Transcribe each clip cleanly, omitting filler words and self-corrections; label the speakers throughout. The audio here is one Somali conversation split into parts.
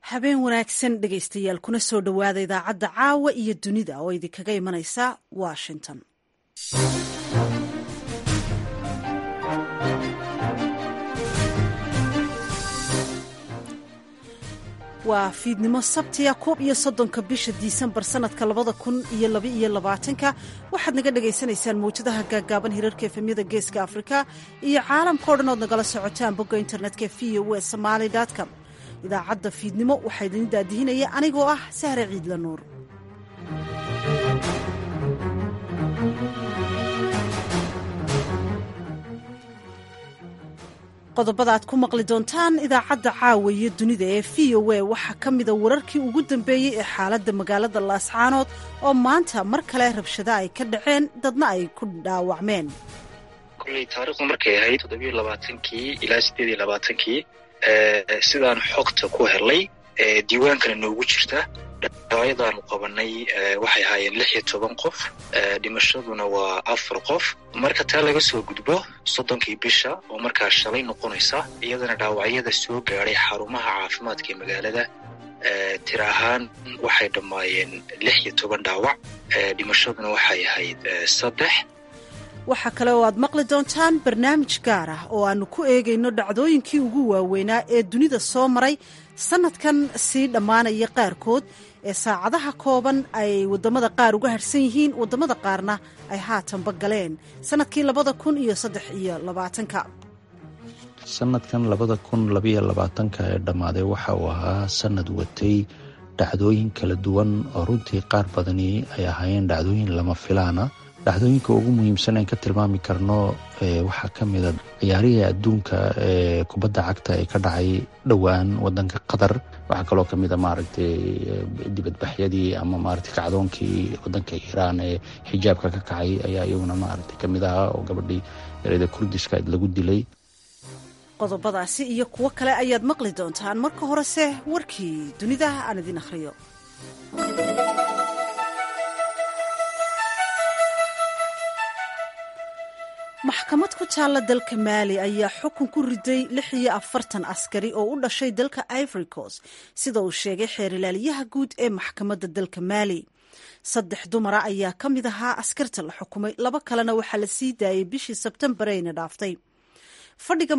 Speaker 1: habeen wanaagsan dhegaystayaal kuna soo dhowaada idaacadda caawa iyo dunida oo idinkaga imanaysa Washington. waa fiidnimo sabtiya 11 bisha Diisembar sanadka 2022 waxaad naga dhagaysanaysaan mawjadaha gaagaaban hirarka efemyada geeska Afrika iyo caalamka oo dhan ood nagala socotaan bogga internetka voasomali.com. idaacadda fiidnimo waxaa idin daadihinaya anigoo ah Sahre Ciidla Nuur. qodobada aad ku maqli doontaan idaacadda caawa iyo dunida ee VOA waxaa ka mida wararkii ugu dambeeyey ee xaaladda magaalada Laascaanood oo maanta mar kale rabshado ay ka dhaceen dadna ay ku dhaawacmeen.
Speaker 2: kulley taariikhdu markay ahayd 27kii ilaa 28kii sidaan xogta ku helay diiwaankana noogu jirta dhaawacyadan qabanay waxay ahaayeen 16 qof dhimashaduna waa 4 qof marka taa laga soo gudbo 30kii bisha oo markaa shalay noqonaysa iyadana dhaawacyada soo gaaray xarumaha caafimaadka ee magaalada tir ahaan waxay dhammaayeen 16 dhaawac dhimashaduna waxay ahayd 3.
Speaker 1: waxaa kale oo aad maqli doontaan barnaamij gaar ah oo aanu ku eegayno dhacdooyinkii ugu waaweynaa ee dunida soo maray sanadkan sii dhammaanaya qaarkood ee saacadaha kooban ay waddamada qaar uga harsan yihiin waddamada qaarna ay haatanba galeen sanadkii 2023
Speaker 3: sanadkan 2022 ee dhammaaday waxa uu ahaa sanad watay dhacdooyin kala duwan oo runtii qaar badani ay ahaayeen dhacdooyin lama filaana. dhacdooyinka ugu muhiimsan aan ka tilmaami karno waxaa ka mida ciyaarihii adduunka ee kubadda cagta ee ka dhacay dhowaan waddanka Qatar. waxaa kaloo ka mida maaragtay dibadbaxyadii ama maaragtay kacdoonkii waddanka Iiraan ee xijaabka ka kacay ayaa iyaguna maaragtay ka mid ahaa oo gabadhii yarida Kurdiska lagu dilay.
Speaker 1: qodobadaasi iyo kuwo kale ayaad maqli doontaan marka horese warkii dunida aan idin akhriyo. maxkamad ku taalla dalka Maali ayaa xukun ku riday 46 askari oo u dhashay dalka Ivory Coast sida uu sheegay xeer ilaaliyaha guud ee maxkamadda dalka Maali. 3 dumara ayaa ka mid ahaa askarta la xukumay, 2 kalena waxaa la sii daayay bishii Sebtembar ee dhaaftay. fadhiga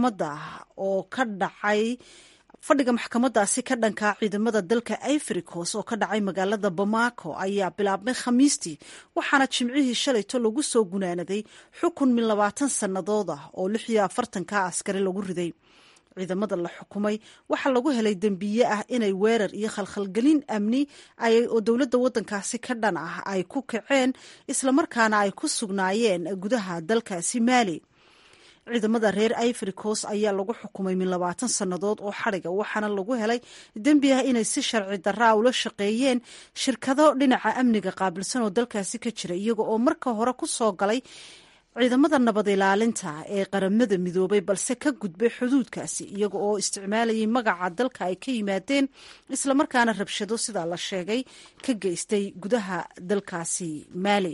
Speaker 1: maxkamadaasi ka dhanka ciidamada dalka Ivory Coast oo ka dhacay magaalada Bamako ayaa bilaabmay Khamiistii waxaana jimcihii shalayto lagu soo gunaanaday xukun min 20 sannadood ah oo 46 askari lagu riday. ciidamada la xukumay waxaa lagu helay dembiye ah inay weerar iyo khalkhalgelin amni oo dowladda waddankaasi ka dhan ah ay ku kaceen islamarkaana ay ku sugnaayeen gudaha dalkaasi Maali. ciidamada reer Ivory Coast ayaa lagu xukumay min 20 sannadood oo xariga waxaana lagu helay dembi ah inay si sharci darra ula shaqeeyeen shirkado dhinaca amniga qaabilsan oo dalkaasi ka jira iyaga oo marka hore ku soo galay ciidamada nabad ilaalinta ee qaramada midoobay balse ka gudbay xuduudkaasi iyaga oo isticmaalayay magaca dalka ay ka yimaadeen islamarkaana rabshado sidaa la sheegay ka geystay gudaha dalkaasi Maali.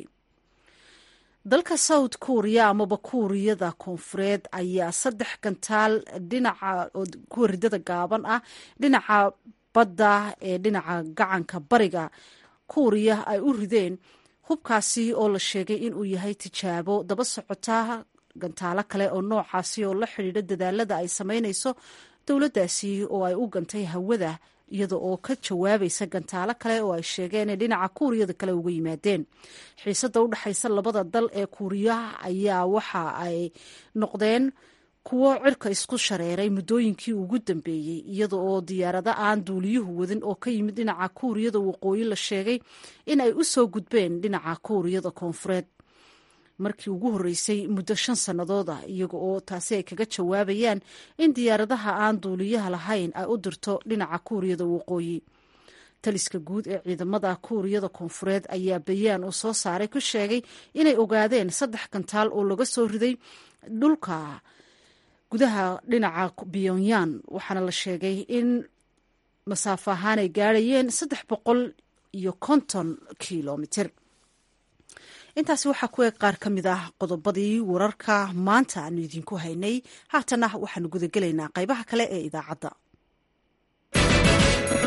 Speaker 1: dalka South Korea amaba Kuuriyada Koonfureed ayaa 3 gantaal dhinaca kuuridada gaaban ah dhinaca badda ee dhinaca gacanka bariga Kuuriya ay u rideen hubkaasi oo la sheegay inuu yahay tijaabo daba socota gantaalo kale oo noocaasi oo la xidhiidha dadaalada ay samaynayso dowladdaasi oo ay u gantay hawada iyada oo ka jawaabaysa gantaalo kale oo ay sheegeen in dhinaca Kuuriyada kale uga yimaadeen. xiisadda u dhaxaysa labada dal ee Kuuriyaha ayaa waxa ay noqdeen kuwo cirka isku shareeray muddooyinkii ugu dambeeyey iyada oo diyaarado aan duuliyuhu wadin oo ka yimid dhinaca Kuuriyada waqooyi la sheegay in ay u soo gudbeen dhinaca Kuuriyada Koonfureed markii ugu horreysay muddo 5 sannadood ah iyaga oo taasi ay kaga jawaabayaan in diyaaradaha aan duuliyaha lahayn ay u dirto dhinaca Kuuriyada waqooyi. taliska guud ee ciidamada Kuuriyada Koonfureed ayaa bayaan uu soo saaray ku sheegay inay ogaadeen 3 gantaal oo laga soo riday dhulka gudaha dhinaca Pyongyang waxaana la sheegay in masaafo ahaan ay gaarayeen 350 kiiloomitir. intaasi waxaa ku eeg qaar ka mid ah qodobadii wararka maanta aanu idinku haynay haatana waxaanu gudagelaynaa qaybaha kale ee idaacadda.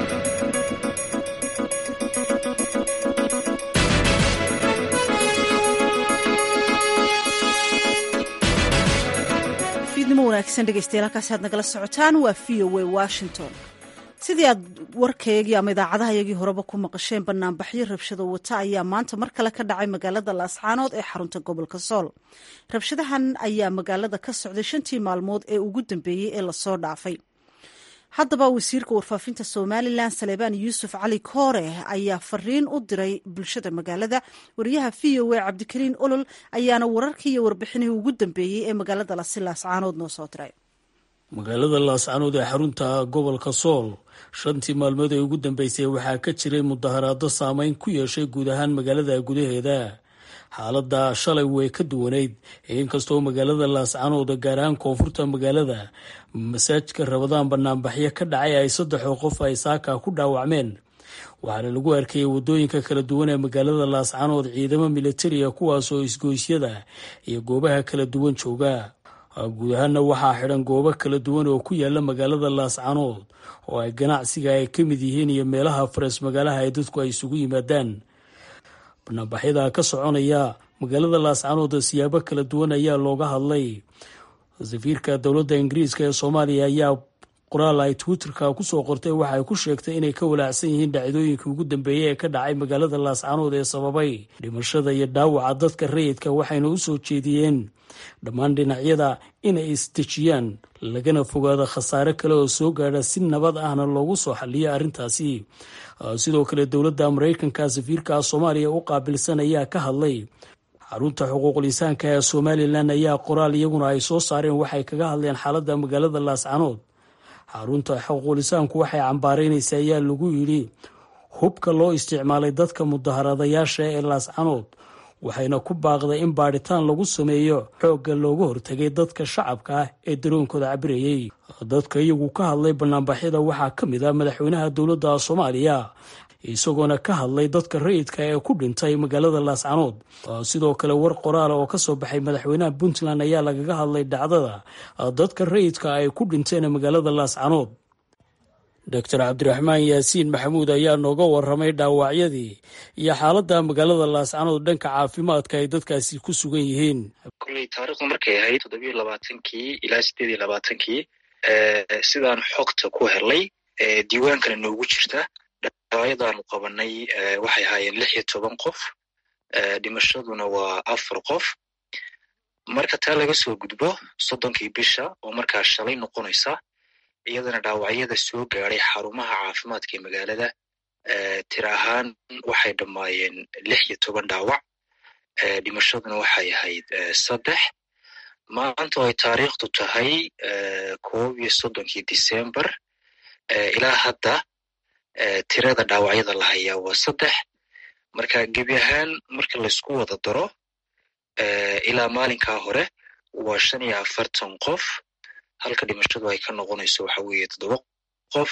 Speaker 1: wanaagsan dhegeystayaal halkaasi aad nagala socotaan waa VOA Washington. sidii aad warkaygii ama idaacadahayagii horeba ku maqasheen banaanbaxyo rabshado wata ayaa maanta mar kale ka dhacay magaalada Laascaanood ee xarunta gobolka Sool. Rabshadahan ayaa magaalada ka socday 5 maalmood ee ugu dambeeyay ee lasoo dhaafay. haddaba wasiirka warfaafinta Somaliland Salebaan Yuusuf Cali Koore ayaa fariin u diray bulshada magaalada. wariyaha VOA Cabdikariin Olol ayaana wararkii iyo warbixinihii ugu dambeeyay ee magaalada Laascaanood noo soo diray.
Speaker 4: magaalada Laascaanood ee xarunta gobolka Sool 5 maalmood ee ugu dambeysay waxaa ka jiray mudaharaado saameyn ku yeeshay guud ahaan magaalada gudaheeda. xaaladda shalay way ka duwaneyd inkastoo magaalada Laascaanood gaar ahaan koonfurta magaalada masaajidka Rabadaan banaanbaxyo ka dhacay ay 3 qof ay saaka ku dhaawacmeen. waxaana lagu arkayay wadooyinka kala duwan ee magaalada Laascaanood ciidamo militari ah kuwaas oo isgoysyada iyo goobaha kala duwan jooga. guud ahaanna waxaa xidhan goobo kala duwan oo ku yaala magaalada Laascaanood oo ay ganacsiga ay ka mid yihiin iyo meelaha faras magaalaha ay dadku ay isugu yimaadaan. banaanbaxyada ka soconaya magaalada Laascaanood siyaabo kala duwan ayaa looga hadlay. safiirka dowladda Ingiriiska ee Soomaaliya ayaa qoraal ay Twitterka ku soo qortay waxa ay ku sheegtay inay ka walaacsan yihiin dhacdooyinkii ugu dambeeyay ee ka dhacay magaalada Laascaanood ee sababay dhimashada iyo dhaawaca dadka rayidka, waxayna u soo jeediyeen dhammaan dhinacyada inay isdejiyaan lagana fogaado khasaare kale oo soo gaadha si nabad ahna loogu soo xalliyo arrintaasi. sidoo kale dowladda Mareykanka safiirka Soomaaliya u qaabilsan ayaa ka hadlay. xarunta xuquuqul insaanka ee Somaliland ayaa qoraal iyaguna ay soo saareen waxay kaga hadleen xaaladda magaalada Laascaanood. xarunta xuquuqul insaanku waxay cambaareynaysaa ayaa lagu yidhi hubka loo isticmaalay dadka mudaharadayaasha ee Laascaanood, waxayna ku baaqday in baadhitaan lagu sameeyo xoogga looga hortagay dadka shacabka ah ee daroonkooda cabirayay. dadka iyagu ka hadlay banaanbaxyada waxaa ka mid ah madaxweynaha dowladda Soomaaliya isagoona ka hadlay dadka rayidka ee ku dhintay magaalada Laascaanood. sidoo kale war qoraal oo ka soo baxay madaxweynaha Puntland ayaa lagaga hadlay dhacdada dadka rayidka ay ku dhinteen magaalada Laascaanood. Dr. Cabdiraxmaan Yaasiin Maxamuud ayaa nooga warramay dhaawacyadii iyo xaaladda magaalada Laascaanood dhanka caafimaadka ay dadkaasi ku sugan yihiin.
Speaker 2: kulley taariikhdu markay ahayd 27kii ilaa 28kii sidaan xogta ku helay diiwaankana noogu jirta dhaawacyadaanu qabanay waxay ahaayeen 16 qof, dhimashaduna waa 4 qof. marka taa laga soo gudbo 30kii bisha oo markaa shalay noqonaysa, iyadana dhaawacyada soo gaaray xarumaha caafimaadka ee magaalada tiro ahaan waxay dhammaayeen 16 dhaawac, dhimashaduna waxay ahayd 3. maanta oo ay taariikhdu tahay 31 Disembar ilaa hadda tirada dhaawacyada la hayaa waa 3. marka gebi ahaan marka laysku wada daro ilaa maalinkaa hore waa 45 qof, halka dhimashadu ay ka noqonayso waxa weeye 7 qof.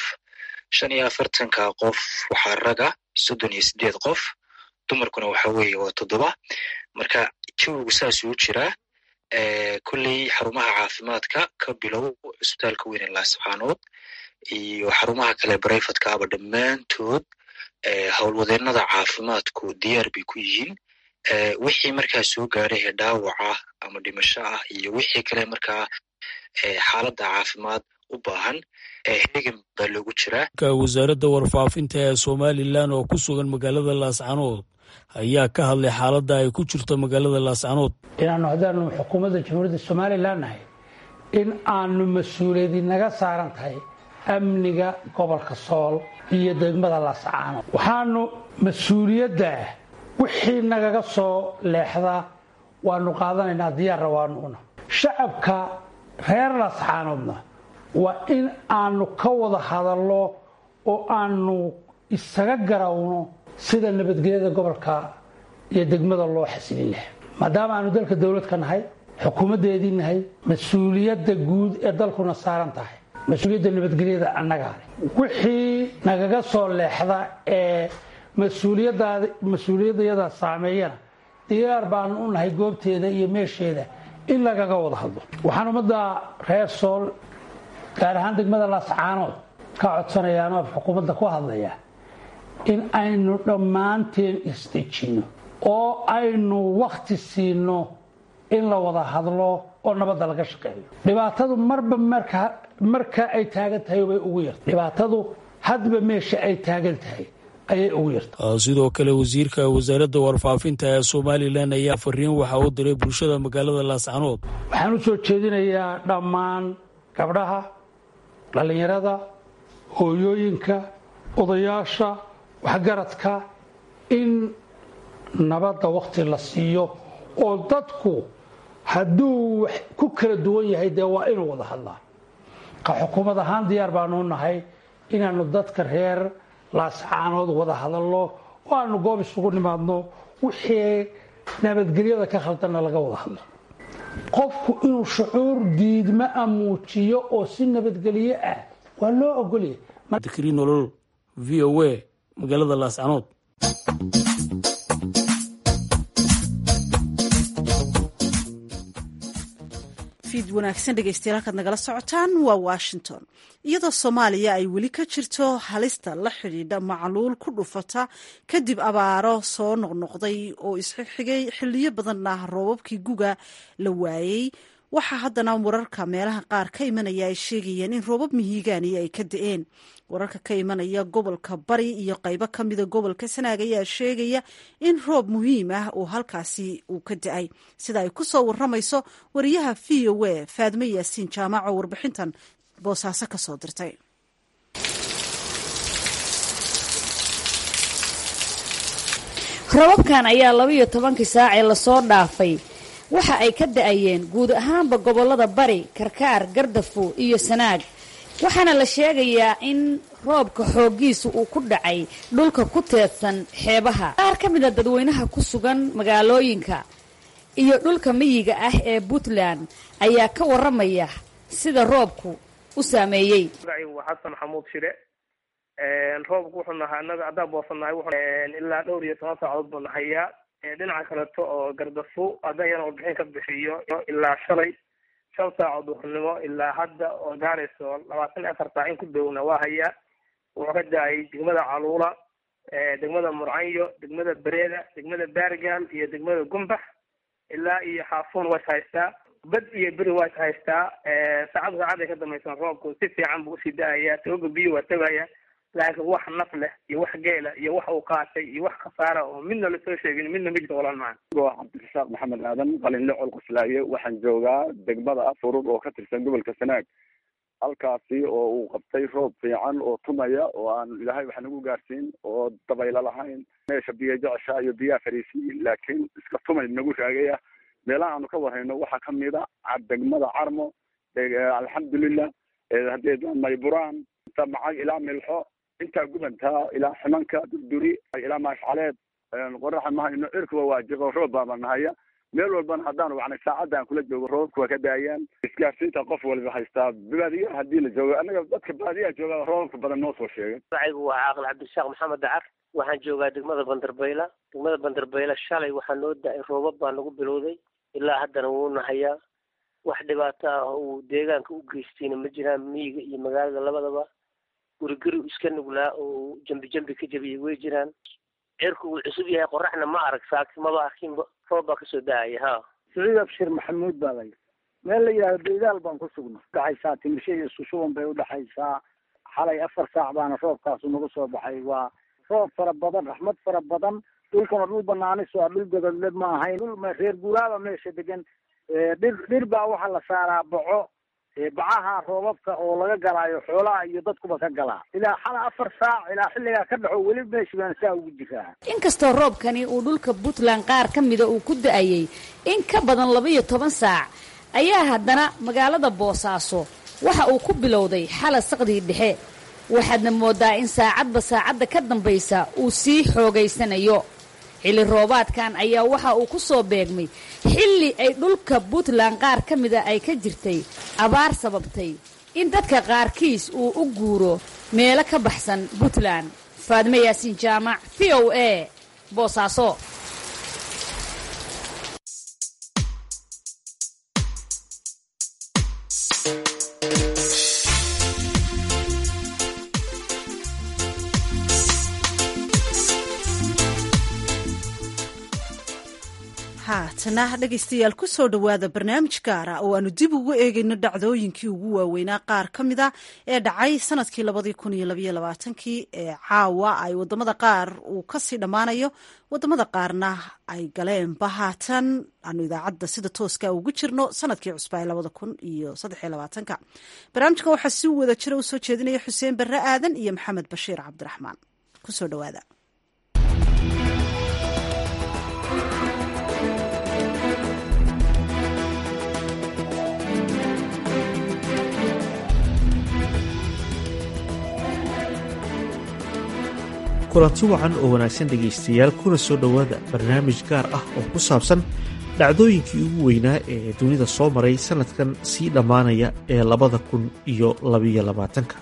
Speaker 2: 45ka qof waxaa raga 38 qof, dumarkuna waxa weeye waa 7. marka jawigu saas uu jiraa. kulley xarumaha caafimaadka ka bilow cusbitaalka weyn ee Laascaanood iyo xarumaha kale barayfadka aba dhammaantood howlwadeennada caafimaadku diyaar bay ku yihiin. wixii markaa soo gaaray ee dhaawaca ama dhimasho ah iyo wixii kale markaa xaaladda caafimaad u baahan heegan baa loogu jiraa.
Speaker 4: wasaaradda warfaafinta ee Somaliland oo ku sugan magaalada Laascaanood ayaa ka hadlay xaaladda ay ku jirto magaalada Laascaanood.
Speaker 5: inaanu haddaanu xukuumadda jamhuuriyadda Somaliland nahay in aanu mas-uuliyad naga saaran tahay amniga gobolka Sool iyo degmada Laascaanood. waxaanu mas-uuliyadda wixii nagaga soo leexda waanu qaadanaynaa, diyaar waanu shacabka reer Laascaanoodna waa in aanu ka wada hadalno oo aanu isaga garawno sida nabadgelyada gobolka iyo degmada loo xasilin lahaa. maadaama aanu dalka dawlad ka nahay, xukuumaddeedii nahay, mas-uuliyadda guud ee dalkuna saaran tahay, mas-uuliyadda nabadgelyada annaga wixii nagaga soo leexda ee mas-uuliyadayada saameeyana diyaar baanu u nahay goobteeda iyo meesheeda in lagaga wada hadlo. waxaan ummadda reer Sool gaar ahaan degmada Laascaanood ka codsanayaanoo xukuumadda ku hadlaya in aynu dhammaanteen isdejinno oo aynu wakhti siino in la wada hadlo oo nabadda laga shaqeeyo. dhibaatadu marba marka ay taagan tahay way ugu yartay. dhibaatadu hadba meesha ay taagan tahay ayay ugu yartay.
Speaker 4: sidoo kale wasiirka wasaaradda warfaafinta ee Somaliland ayaa fariin waxa uu diray bulshada magaalada Laascaanood.
Speaker 5: waxaan u soo jeedinayaa dhammaan gabdhaha, dhalinyarada, hooyooyinka, odayaasha, waxgaradka in nabadda waqti la siiyo oo dadku hadduu ku kala duwan yahay dee waa inuu wada hadlaa. xukuumad ahaan diyaar baanu nahay inaanu dadka reer Laascaanood wada hadallo oo aanu goob isugu nimaadno wixii nabadgelyada ka khaldanna laga wada hadlo. qofku inuu shucuur diidma muujiyo oo si nabadgelyo ah waa loo ogolyahay.
Speaker 4: Dikri nolol VOA magaalada Laascaanood.
Speaker 1: fiid wanaagsan dhegaystayaal halkaad nagala socotaan waa Washington. iyadoo Soomaaliya ay weli ka jirto halista la xidhiidha macluul ku dhufata kadib abaaro soo noqnoqday oo isxigay xilliyo badanna roobabkii guga la waayey, waxaa haddana wararka meelaha qaar ka imanaya ay sheegayeen in roobab mihigaani ay ka da'een. wararka ka imanaya gobolka Bari iyo qaybo ka mida gobolka Sanaag ayaa sheegaya in roob muhiim ah oo halkaasi uu ka da'ay, sida ay ku soo waramayso wariyaha VOA Faadme Yaasiin Jaamac oo warbixintan Boosaaso ka soo dirtay.
Speaker 6: roobabkan ayaa 12 saac ee lasoo dhaafay waxa ay ka da'ayeen guud ahaanba gobolada Bari, Karkaar, Gardafo iyo Sanaag, waxaana la sheegayaa in roobka xoogiisu uu ku dhacay dhulka ku teedsan xeebaha. qaar ka mid ah dadweynaha ku sugan magaalooyinka iyo dhulka miyiga ah ee Puntland ayaa ka waramaya sida roobku u saameeyay.
Speaker 7: Xasan Xamuud Shire roobku wuxuu nahaa anaga adaa boosanahay ilaa 12 saacadood buu nahayaa. dhinaca kaleeto oo Gardafo adayana warbixin ka bixiyo ilaa shalay 5 saacadood duhurnimo ilaa hadda oo gaarayso 24 saac in ku dhowna waa hayaa. wuxuu ka da'ay degmada Caluula, degmada Murcanyo, degmada Bareeda, degmada Baargaal iyo degmada Gumbax ilaa iyo Xaafuun way haystaa. bad iyo beri way haystaa. saacad ka dambaysan roobku si fiican buu sii da'ayaa, toga biyo waa tagaya, laakiin wax naf leh iyo wax geela iyo wax uu qaatay iyo wax khasaara oo midna la soo sheegin midna ma jirto walaan macaan.
Speaker 8: waa Cabdirasaaq Maxamed Aadan qalinle col qoslaaye. waxaan joogaa degmada Afurud oo ka tirsan gobolka Sanaag, halkaasi oo uu qabtay roob fiican oo tumaya oo aan ilaahay wax nagu gaarsiin oo dabaylo lahayn, meesha biyo jecesha iyo biyo fariisiin, laakiin iska tumay nagu raagaya. meelaha aanu ka warhayno waxaa ka mid ah degmada Carmo, alxamdulillah, haddii Mayburaan, inta macag ilaa Milxo, inta gubantaa ilaa Ximanka, Durduri ilaa Maashcaleed, qoraxa mahayno cirkuba waa jiro roob baa nahaya. meel walbana haddaan wacnay saacadaan kula joogo roobku waa ka daayaan. isgaarsiinta qof walba haystaa baadiyaha haddii la joogo, anaga dadka baadiyaha jooga roobka badan noo soo sheegay.
Speaker 9: magacaygu waa Caaqil Cabdirasaaq Maxamed Dacar, waxaan joogaa degmada Bandarbayla. degmada Bandarbayla shalay waxaa noo da'ay roobab baa nagu bilowday, ilaa haddana wuu nahayaa. wax dhibaato ah uu deegaanka u geystayna ma jiraan, miyiga iyo magaalada labadaba. guriguri iska nuglaa oo jambi ka jabiyay way jiraan. cirku uu cusub yahay, qoraxna ma arag, saakimaba arkin, roob baa kasoo da'aya.
Speaker 10: Saciid Abshir Maxamuud baa lay meel la yiraahdo Beedaal baan ku sugnaa. dhaxaysaa Timisho iyo Sushuban bay u dhaxaysaa. xalay 4 saac baana roobkaas nagu soo baxay. waa roob fara badan, raxmad fara badan. dhulkana dhul banaanis waa dhul gobolleed ma ahayn, dhul reer guuraaba meesha degan. dhir baa waxa la saaraa baco, bacaha roobabka oo laga galaayo xoolaha iyo dadkuba ka galaa. ilaa xala 4 saac ilaa xilliga ka dhaxo weli meesha baan saa ugu jiraa.
Speaker 6: inkastoo roobkani uu dhulka Puntland qaar ka mida uu ku da'ayay in ka badan 12 saac, ayaa haddana magaalada Boosaaso waxa uu ku bilowday xala saqdii dhexe. waxaadna moodaa in saacadba saacadda ka dambaysa uu sii xoogaysanayo. xilli roobaadkan ayaa waxa uu ku soo beegmay xilli ay dhulka Puntland qaar ka mida ay ka jirtay abaar sababtay in dadka qaarkiis uu u guuro meelo ka baxsan Puntland. Faadme Yaasiin Jaamac, VOA, Boosaaso.
Speaker 1: haatana dhegaystayaal ku soo dhowaada barnaamij gaara oo aanu dib ugu eegayno dhacdooyinkii ugu waaweynaa qaar ka mid a ee dhacay sanadkii 2022 ee caawa ay wadamada qaar uu kasii dhammaanayo wadamada qaarna ay galeenba haatan aanu idaacadda sida tooska ugu jirno sanadkii cusba ee 2023 barnaamijkan waxaa si wada jira u soo jeedinaya xuseen barre aadan iyo maxamed bashiir cabdiraxmaan kusoo dhowaada.
Speaker 11: kulanti wacan oo wanaagsan dhegaystayaal kuna soo dhowaada barnaamij gaar ah oo ku saabsan dhacdooyinkii ugu weynaa ee dunida soo maray sanadkan sii dhammaanaya ee 2022.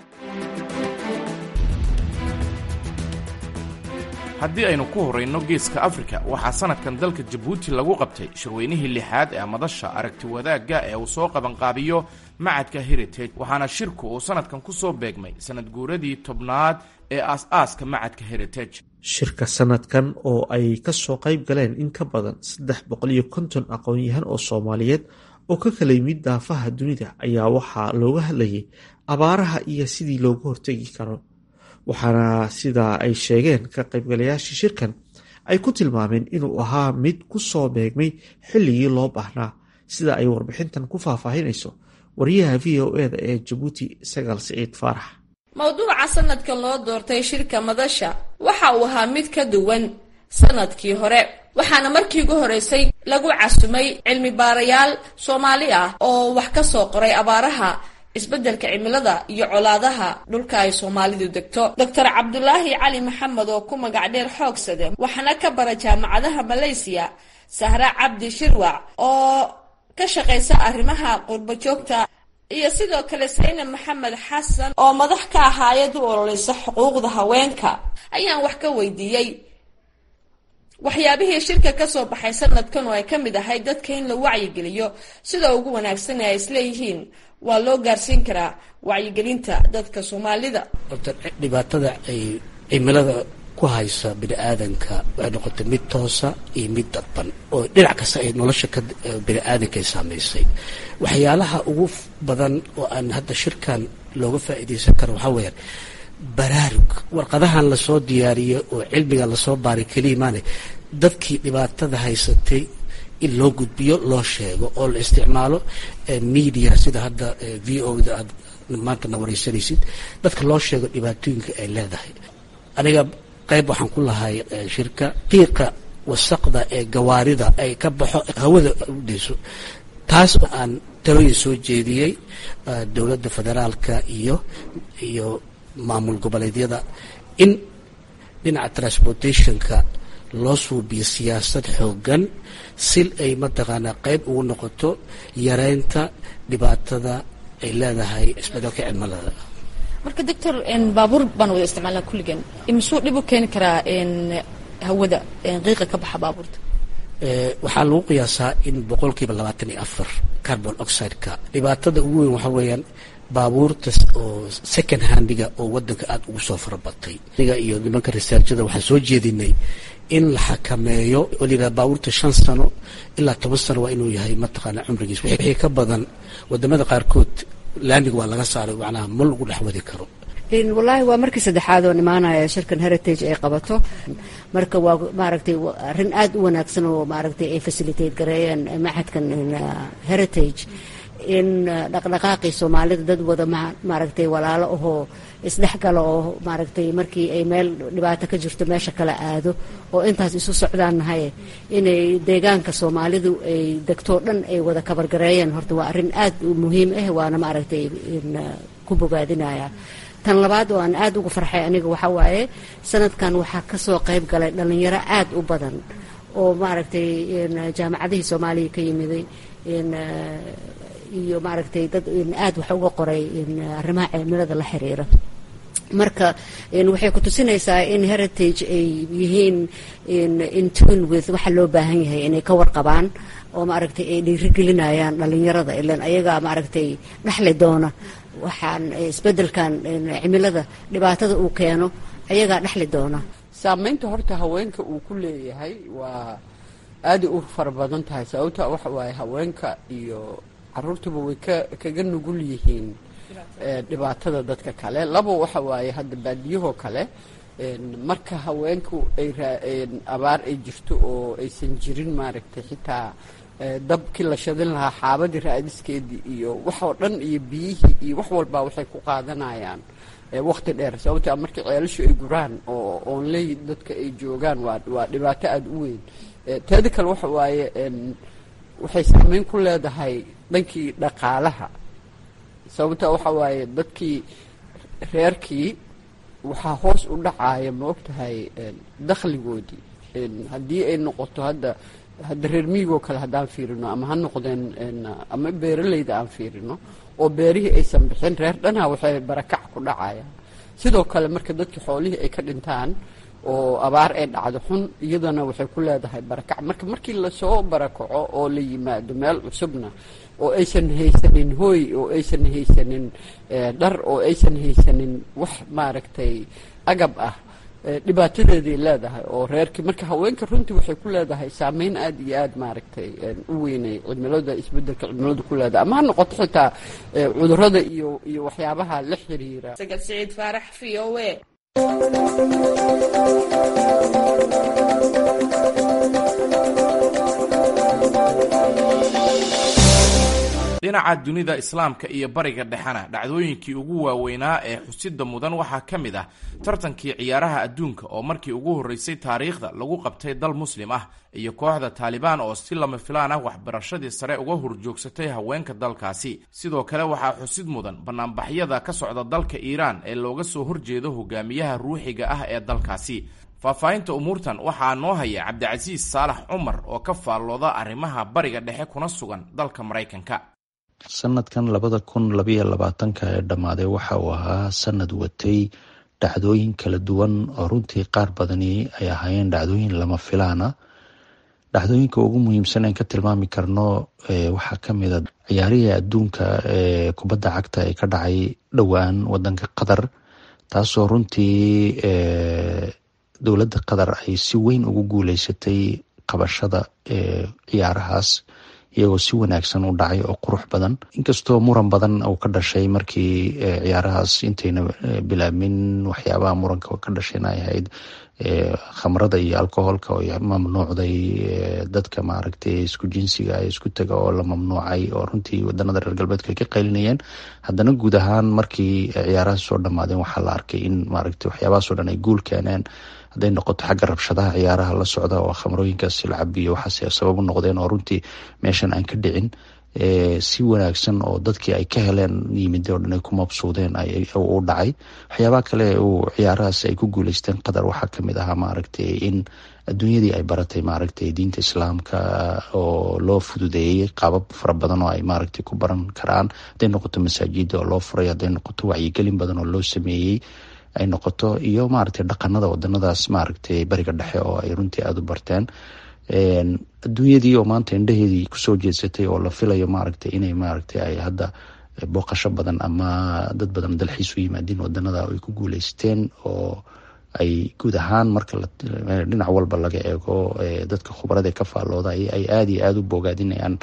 Speaker 12: haddii aynu ku horrayno geeska afrika waxaa sanadkan dalka jabuuti lagu qabtay shirweynihii 6aad ee madasha aragti wadaagga ee uu soo qabanqaabiyo macadka heritage waxaana shirku uu sanadkan ku soo beegmay sanad guuradii 10aad ee aas-aaska macadka heritage.
Speaker 11: shirka sanadkan oo ay ka soo qayb galeen in ka badan 350 aqoon-yahan oo soomaaliyeed oo ka kala yimid daafaha dunida ayaa waxaa looga hadlayay abaaraha iyo sidii looga hortegi karo, waxaana sidaa ay sheegeen ka qaybgalayaashii shirkan ay ku tilmaameen inuu ahaa mid ku soo beegmay xilligii loo baahnaa, sida ay warbixintan ku faahfaahinayso wariyaha VOA-da ee Jabuuti Sagaal Siciid Faarax.
Speaker 13: mawduuca sanadkan loo doortay shirka madasha waxa uu ahaa mid ka duwan sanadkii hore, waxaana markii ugu horeysay lagu casumay cilmi baarayaal Soomaali ah oo wax ka soo qoray abaaraha, isbeddelka cimilada iyo colaadaha dhulka ay Soomaalidu degto. Dr. Cabdulaahi Cali Maxamed oo ku magac dheer Xoogsade waxaana ka bara jaamacadaha Malaysia, Sahra Cabdi Shirwac oo ka shaqeysa arrimaha qurbo joogta, iyo sidoo kale Sayna Maxamed Xasan oo madax ka ah hay'ad u ololeysa xuquuqda haweenka ayaan wax ka weydiiyey waxyaabihii shirka ka soo baxay sanadkan oo ay ka mid ahay dadka in la wacyigeliyo sida ugu wanaagsan ay isleeyihiin waa loo gaarsiin karaa wacyigelinta dadka Soomaalida.
Speaker 14: dhibaatada ay cimilada ku haysa bini'aadanka waxay noqotay mid toosa iyo mid dadban oo dhinac kasta ay nolosha bini'aadanka ay saamaysay. waxyaalaha ugu badan oo aan hadda shirkan looga faa'iidaysan karo waxaa weeyaan baraarug. warqadahan lasoo diyaariyey oo cilmiga lasoo baaray keliya maane dadkii dhibaatada haysatay in loo gudbiyo, loo sheego oo la isticmaalo media sida hadda VO-da aad maanta na wareysanaysid, dadka loo sheego dhibaatooyinka ay leedahay. aniga qayb waxaan ku lahay shirka qiiqa wasaqda ee gawaarida ay ka baxo hawada u dhayso, taas aan talooyin soo jeediyey dowladda federaalka iyo maamul goboleedyada in dhinaca transportationka loo suubiyo siyaasad xoogan si ay mataqaanaa qayb ugu noqoto yareynta dhibaatada ay leedahay isbeddelka cimilada.
Speaker 13: marka doctor baabuur baan wada isticmaalnaa kulligan, imisuu dhib u keeni karaa hawada qiiqa ka baxa baabuurta?
Speaker 14: waxaa lagu qiyaasaa in 24% carbon oxide-ka. dhibaatada ugu weyn waxaa weeyaan baabuurta oo second handiga oo wadanka aad ugu soo farabatay. aniga iyo nimanka researchada waxaan soo jeedinay in la xakameeyo oo la yidhaha baabuurta 5 sano ilaa 10 sano waa inuu yahay mataqaanaa cumrigiis. wixii ka badan wadamada qaarkood laamiga waa laga saaray, macnaha ma lagu dhex wadi karo.
Speaker 15: wallaahi waa markii saddexaad oo imaanaya shirkan heritage ay qabato, marka waa maaragtay arrin aad u wanaagsan oo maaragtay ay facilitate gareeyeen maxadkan heritage in dhaqdhaqaaqii Soomaalida dad wada maaragtay walaalo ahoo isdhexgalo oo maaragtay markii ay meel dhibaato ka jirto meesha kala aado oo intaas isu socdaannahay inay deegaanka Soomaalidu ay degto dhan ay wada kabargareeyeen. horta waa arrin aad u muhiim ah, waana maaragtay ku bogaadinaya. tan labaad oo aan aad ugu farxay aniga waxaa waaye sanadkan waxaa ka soo qayb galay dhalinyaro aad u badan oo maaragtay jaamacadihii Soomaaliya ka yimiday iyo maaragtay dad aad wax uga qoray arrimaha cimilada la xiriira. marka waxay ku tusinaysaa in heritage ay yihiin in tune with waxa loo baahan yahay inay ka warqabaan oo maaragtay ay dhiirigelinayaan dhalinyarada ilaan ayaga maaragtay dhaxli doona waxaan isbeddelkan cimilada dhibaatada uu keeno ayagaa dhaxli doona.
Speaker 16: saamaynta horta haweenka uu ku leeyahay aaday u fara badan tahay. sababta waxa waaye haweenka iyo caruurtuba way kaga nugul yihiin dhibaatada dadka kale. labo waxa waaye hadda baadiyahoo kale marka haweenku ay abaar ay jirto oo aysan jirin maaragtay xitaa dabkii la shadin lahaa xaabadii raadiskeedii iyo waxoo dhan iyo biyihii iyo wax walbaa waxay ku qaadanayaan waqti dheer. sababta markii ceelashu ay guraan oo oonley dadka ay joogaan waa dhibaato aada u weyn. teeda kale waxa waaye waxay saameyn ku leedahay dhankii dhaqaalaha. sababta waxa waaye dadkii reerkii waxaa hoos u dhacaya ma ogtahay dakhligoodii. haddii ay noqoto hadda reer miigoo kale haddaan fiirino ama ha noqdeen ama beeralayda aan fiirino oo beerihii aysan bixin reer dhanaa waxay barakac ku dhacayaan. sidoo kale marka dadkii xoolihii ay ka dhintaan oo abaar ay dhacdo xun iyadana waxay ku leedahay barakac. markii lasoo barakaco oo la yimaado meel cusubna oo aysan haysanin hooy oo aysan haysanin dhar oo aysan haysanin wax maaragtay agab ah dhibaatadeeday leedahay oo reerkii. marka haweenka runtii waxay ku leedahay saameyn aad iyo aad maaragtay u weynay cimilada isbedelka cimiladu ku leedahay ama ha noqoto xitaa cudurada iyo waxyaabaha la xiriira.
Speaker 13: Sagad Siciid Faarax VOA.
Speaker 12: dhinaca dunida islaamka iyo bariga dhexena dhacdooyinkii ugu waaweynaa ee xusida mudan waxaa ka mid ah tartankii ciyaaraha adduunka oo markii ugu horreysay taariikhda lagu qabtay dal muslim ah iyo kooxda taalibaan oo si lama filaan ah waxbarashadii sare uga horjoogsatay haweenka dalkaasi. sidoo kale waxaa xusid mudan banaanbaxyada ka socda dalka iiraan ee looga soo horjeedo hogaamiyaha ruuxiga ah ee dalkaasi. faahfaahinta umuurtan waxaa noo haya cabdicasiis saalax cumar oo ka faallooda arrimaha bariga dhexe kuna sugan dalka Maraykanka.
Speaker 3: sanadkan 2022 ee dhammaaday waxa uu ahaa sanad watay dhacdooyin kala duwan oo runtii qaar badani ay ahaayeen dhacdooyin lama filaana. dhacdooyinka ugu muhiimsan aan ka tilmaami karno waxaa ka mid a ciyaarihii adduunka ee kubadda cagta ee ka dhacay dhowaan wadanka Qatar, taasoo runtii dowladda Qatar ay si weyn ugu guuleysatay qabashada ciyaarahaas iyagoo si wanaagsan u dhacay oo qurux badan. inkastoo muran badan uu ka dhashay markii ciyaarahaas intayna bilaabmin, waxyaabaha muranka ka dhashayna ay ahayd khamrada iyo alcoholka oo mamnuucday dadka maaragtay isku jinsiga isku taga oo la mamnuucay oo runtii wadanada reer galbeedka ay ka qaylinayeen. haddana guud ahaan markii ciyaarahaas soo dhammaadeen waxaa la arkay in maaragtay waxyaabahaasoo dhan ay guul keeneen. hadday noqoto xagga rabshadaha ciyaaraha la socda oo khamrooyinkaasi la cabiyo waxaase sabab u noqdeen oo runtii meeshan aan ka dhicin. si wanaagsan oo dadkii ay ka heleen yimid oo dhan ay ku mabsuudeen u dhacay. waxyaabaha kale uu ciyaarahaas ay ku guuleysteen Qatar waxaa kamid ahaa maaragtay in adduunyadii ay baratay maaragtay diinta islaamka oo loo fududeeyey qaabab fara badan oo ay maaragtay ku baran karaan. hadday noqoto masaajida oo loo furay, hadday noqoto wacyigelin badan oo loo sameeyey ay noqoto, iyo maaragtay dhaqanada wadanadaas maaragtay bariga dhexe oo ay runtii aada u barteen. adduunyadii oo maanta indhaheedii kusoo jeedsatay oo la filayo maaragtay inay maaragtay ay hadda booqasho badan ama dad badan dalxiis u yimaadeen wadanada ay ku guuleysteen oo ay guud ahaan marka dhinac walba laga eego dadka khubarada ka faallooda ay aada iyo aada u boogaadinayaan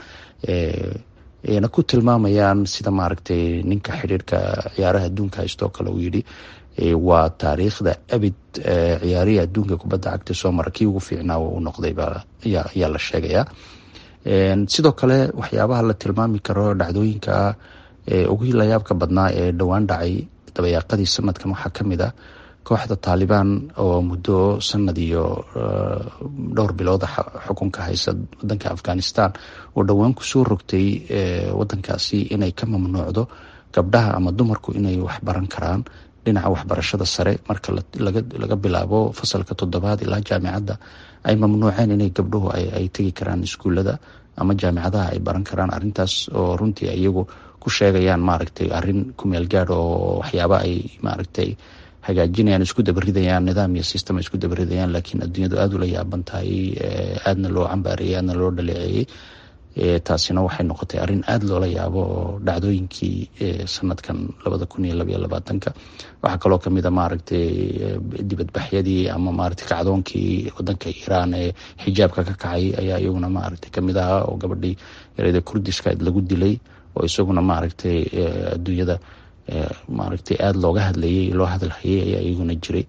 Speaker 3: na ku tilmaamayaan sida maaragtay ninka xidhiirka ciyaaraha adduunka haystoo kale uu yidhi waa taariikhda abid ciyaarihii adduunka kubadda cagta soo mara kii ugu fiicnaa uu noqday ayaa la sheegayaa. sidoo kale waxyaabaha la tilmaami karo dhacdooyinka ugu layaabka badnaa ee dhowaan dhacay dabayaaqadii sanadkan waxaa ka mid ah kooxda taalibaan oo muddo sanad iyo dhowr bilood xukunka haysa wadanka Afghanistan oo dhowaan kusoo rogtay wadankaasi inay ka mamnuucdo gabdhaha ama dumarku inay wax baran karaan dhinaca waxbarashada sare. marka laga bilaabo fasalka 7 ilaa jaamicadda ay mamnuuceen inay gabdhuhu ay tegi karaan iskuulada ama jaamicadaha ay baran karaan. arrintaas oo runtii iyagu ku sheegayaan maaragtay arrin ku meel gaadh oo waxyaaba ay maaragtay hagaajinayaan, isku dabaridayaan, nidaam iyo system isku dabaridayaan, laakiin adduunyadu aada ula yaaban tahay, aadna loo cambaareeyey, aadna loo dhaleeceeyey. taasina waxay noqotay arrin aada loola yaabo oo dhacdooyinkii sanadkan 2022 waxaa kaloo kamid a maaragtay dibadbaxyadii ama maaragtay kacdoonkii wadanka Iiraan ee xijaabka ka kacay ayaa iyaguna maaragtay kamid ahaa oo gabadhii ereyda Kurdiska lagu dilay oo isaguna maaragtay adduunyada maaragtay aada looga hadlayay loo hadalhayay ayaa iyaguna jiray.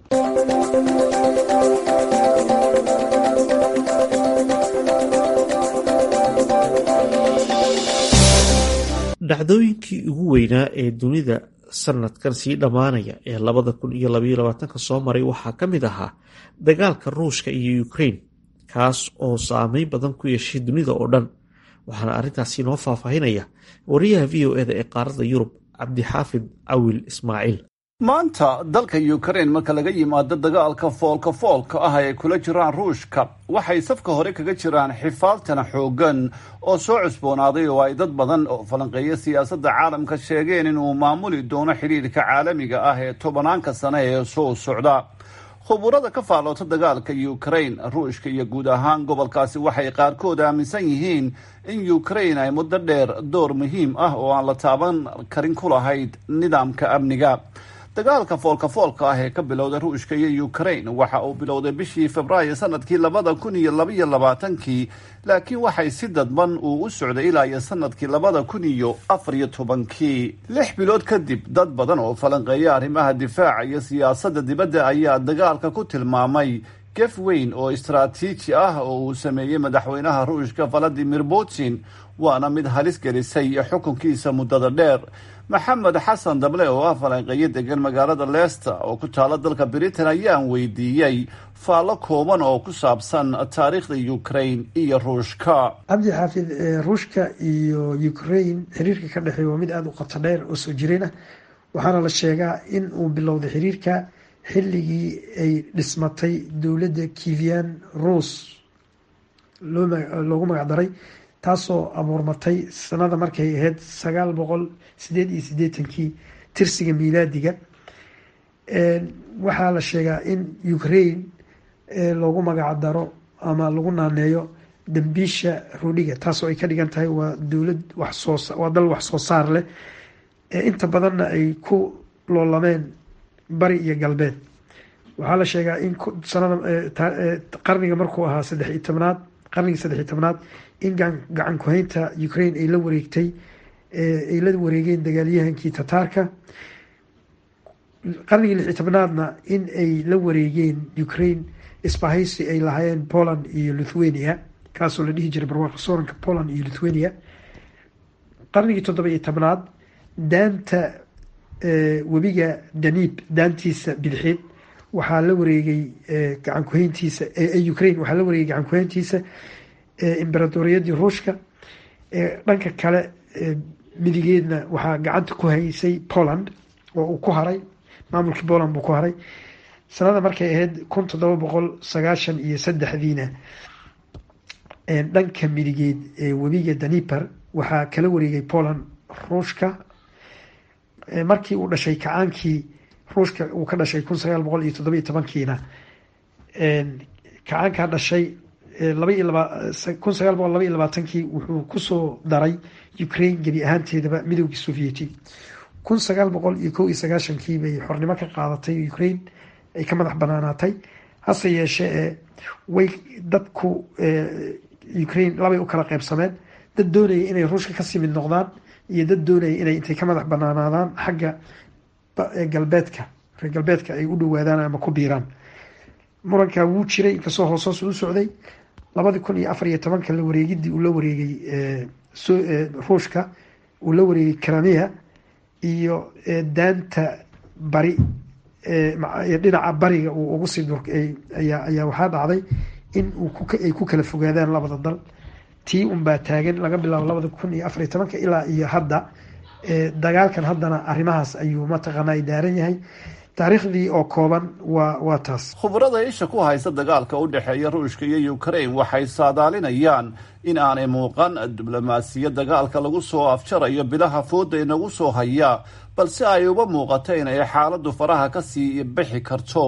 Speaker 11: dhacdooyinkii ugu weynaa ee dunida sanadkan sii dhammaanaya ee 2022 soo maray waxaa ka mid ahaa dagaalka Ruushka iyo Ukraine, kaas oo saameyn badan ku yeeshay dunida oo dhan. waxaana arrintaasi noo faahfaahinaya wariyaha VOA-da ee qaaradda Yurub Cabdixaafid Awil Ismaaciil.
Speaker 17: maanta dalka Ukraine marka laga yimaado dagaalka foolka ah ay kula jiraan Ruushka, waxay safka hore kaga jiraan xifaaltan xoogan oo soo cusboonaaday oo ay dad badan oo falanqeeya siyaasadda caalamka sheegeen inuu maamuli doono xiriirka caalamiga ah ee tobanaanka sano ee soo socda. khuburada ka faaloota dagaalka Ukraine, Ruushka iyo guud ahaan gobolkaasi waxay qaarkood aaminsan yihiin in Ukraine ay muddo dheer door muhiim ah oo aan la taaban karin ku lahayd nidaamka amniga. dagaalka foolka ah ee ka bilowday Ruushka iyo Ukraine waxa uu bilowday bishii Febraayo sanadkii 2022, laakiin waxay si dadban u socday ilaa sanadkii 2014. 6 bilood kadib, dad badan oo falanqeeya arrimaha difaaca iyo siyaasadda dibadda ayaa dagaalka ku tilmaamay gef weyn oo istaraatiiji ah oo uu sameeyey madaxweynaha Ruushka Vladimir Putin, waana mid halis gelisay xukunkiisa muddada dheer. maxamed xasan dable oo ah falanqeeyo degan magaalada Leicester oo ku taala dalka Britain ayaan weydiiyey faallo kooban oo ku saabsan taariikhda Ukraine iyo Ruushka.
Speaker 18: cabdi xaafid, Ruushka iyo Ukraine xiriirka ka dhexeeya waa mid aada u qoto dheer oo soo jireen ah, waxaana la sheegaa in uu bilowday xiriirka xilligii ay dhismatay dowladda Kievan Rus loogu magac daray, taasoo abuurmatay sanada markay ahayd 988 tirsiga miilaadiga. waxaa la sheegaa in Ukraine loogu magac daro ama lagu naaneeyo dambiisha roodhiga, taasoo ay ka dhigan tahay waa dowlad waa dal wax soo saar leh, inta badanna ay ku loolameen bari iyo galbeed. waxaa la sheegaa in qarniga markuu ahaa 13aad qarnigii 13aad in gacan ku-haynta Ukraine ay la wareegeen dagaalyahankii Tataarka. qarnigii 16aadna in ay la wareegeen Ukraine isbahaysi ay lahaayeen Poland iyo Lithuania, kaasoo la dhihi jiray barwaaqo sooranka Poland iyo Lithuania. qarnigii 17aad daanta webiga Danube daantiisa bidixeed waxaa la wareegay gacan ku-hayntiisa Ukraine waxaa la wareegay gacan ku-hayntiisa imberadoriyadii Ruushka. dhanka kale midigeedna waxaa gacanta ku haysay Poland oo uu ku haray maamulkii Poland buu ku haray. sanada markay ahayd 1793diina dhanka midigeed webiga Dnieper waxaa kala wareegay Poland Ruushka. markii uu dhashay kacaankii Ruushka uu ka dhashay 1917kiina kacaankaa dhashay 1922kii wuxuu kusoo daray Ukraine gebi ahaanteedaba midowgii Sovieti. 1991kii bay xornimo ka qaadatay Ukraine, ay ka madax banaanaatay. hase yeeshee way dadku Ukraine labay u kala qaybsameen, dad doonaya inay Ruushka ka sii mid noqdaan iyo dad doonaya inay intay ka madax banaanaadaan xagga galbeedka reer galbeedka ay u dhowaadaan ama ku biiraan. murankaa wuu jiray inkastoo hoosoos u socday. 2014 la wareegidii uu la wareegay Ruushka uu la wareegay Crimea iyo daanta bari dhinaca bariga uu ugu sii ayaa waxaa dhacday in ay ku kala fogaadaan labada dal. tii unbaa taagan laga bilaabo 2014 ilaa iyo hadda. dagaalkan haddana arrimahaas ayuu mataqaanaa daaran yahay. taariikhdii oo kooban waa taas.
Speaker 17: khubarada isha ku haysta dagaalka u dhexeeya Ruushka iyo Ukraine waxay saadaalinayaan in aanay muuqan diblomaasiyad dagaalka lagu soo afjarayo bilaha fooda inagu soo haya, balse ay uba muuqato inay xaaladdu faraha ka sii bixi karto.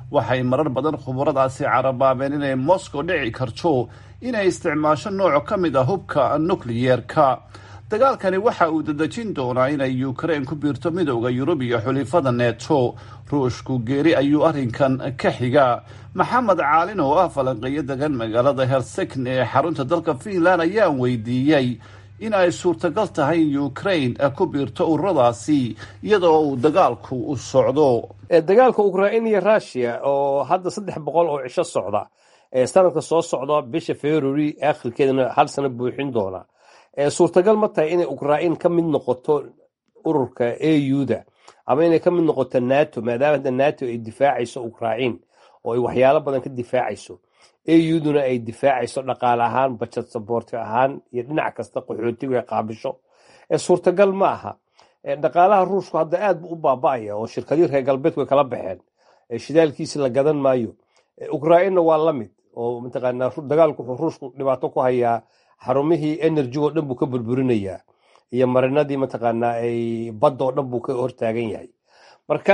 Speaker 17: waxay marar badan khubaradaasi carabaabeen inay moscow dhici karto inay isticmaasho nooc ka mid ah hubka nukliyeerka. dagaalkani waxa uu dadejin doonaa inay Ukraine ku biirto midowda Yurub iyo xulifada NATO. ruushku geeri ayuu arrinkan ka xiga. maxamed caalin oo ah falanqeeyo degan magaalada Helsinki ee xarunta dalka Finland ayaan weydiiyey in ay suurtagal tahay in Ukraine ku biirto ururadaasi iyadoo uu dagaalku u socdo.
Speaker 19: dagaalka Ukraine iyo Russia oo hadda 300 oo cisho socda sanadka soo socda bisha February aakhirkeedana hal sano buuxin doona. suurtagal ma tahay inay Ukraine ka mid noqoto ururka EU-da ama inay ka mid noqoto NATO maadaama NATO ay difaacayso Ukraine oo ay waxyaalo badan ka difaacayso, EU-duna ay difaacayso dhaqaale ahaan, budget support ahaan iyo dhinac kasta qaxootiga ay qaabisho. suurtagal ma aha. dhaqaalaha Ruushku hadda aad u baaba'aya oo shirkadii reer galbeedku kala baxeen, shidaalkiisa la gadan maayo. Ukraine waa la mid oo mataqaanaa dagaalku Ruushku dhibaato ku hayaa xarumihii energy oo dhan buu ka burburinayaa iyo marinadii mataqaanaa ay badda oo dhan buu ka hortaagan yahay. marka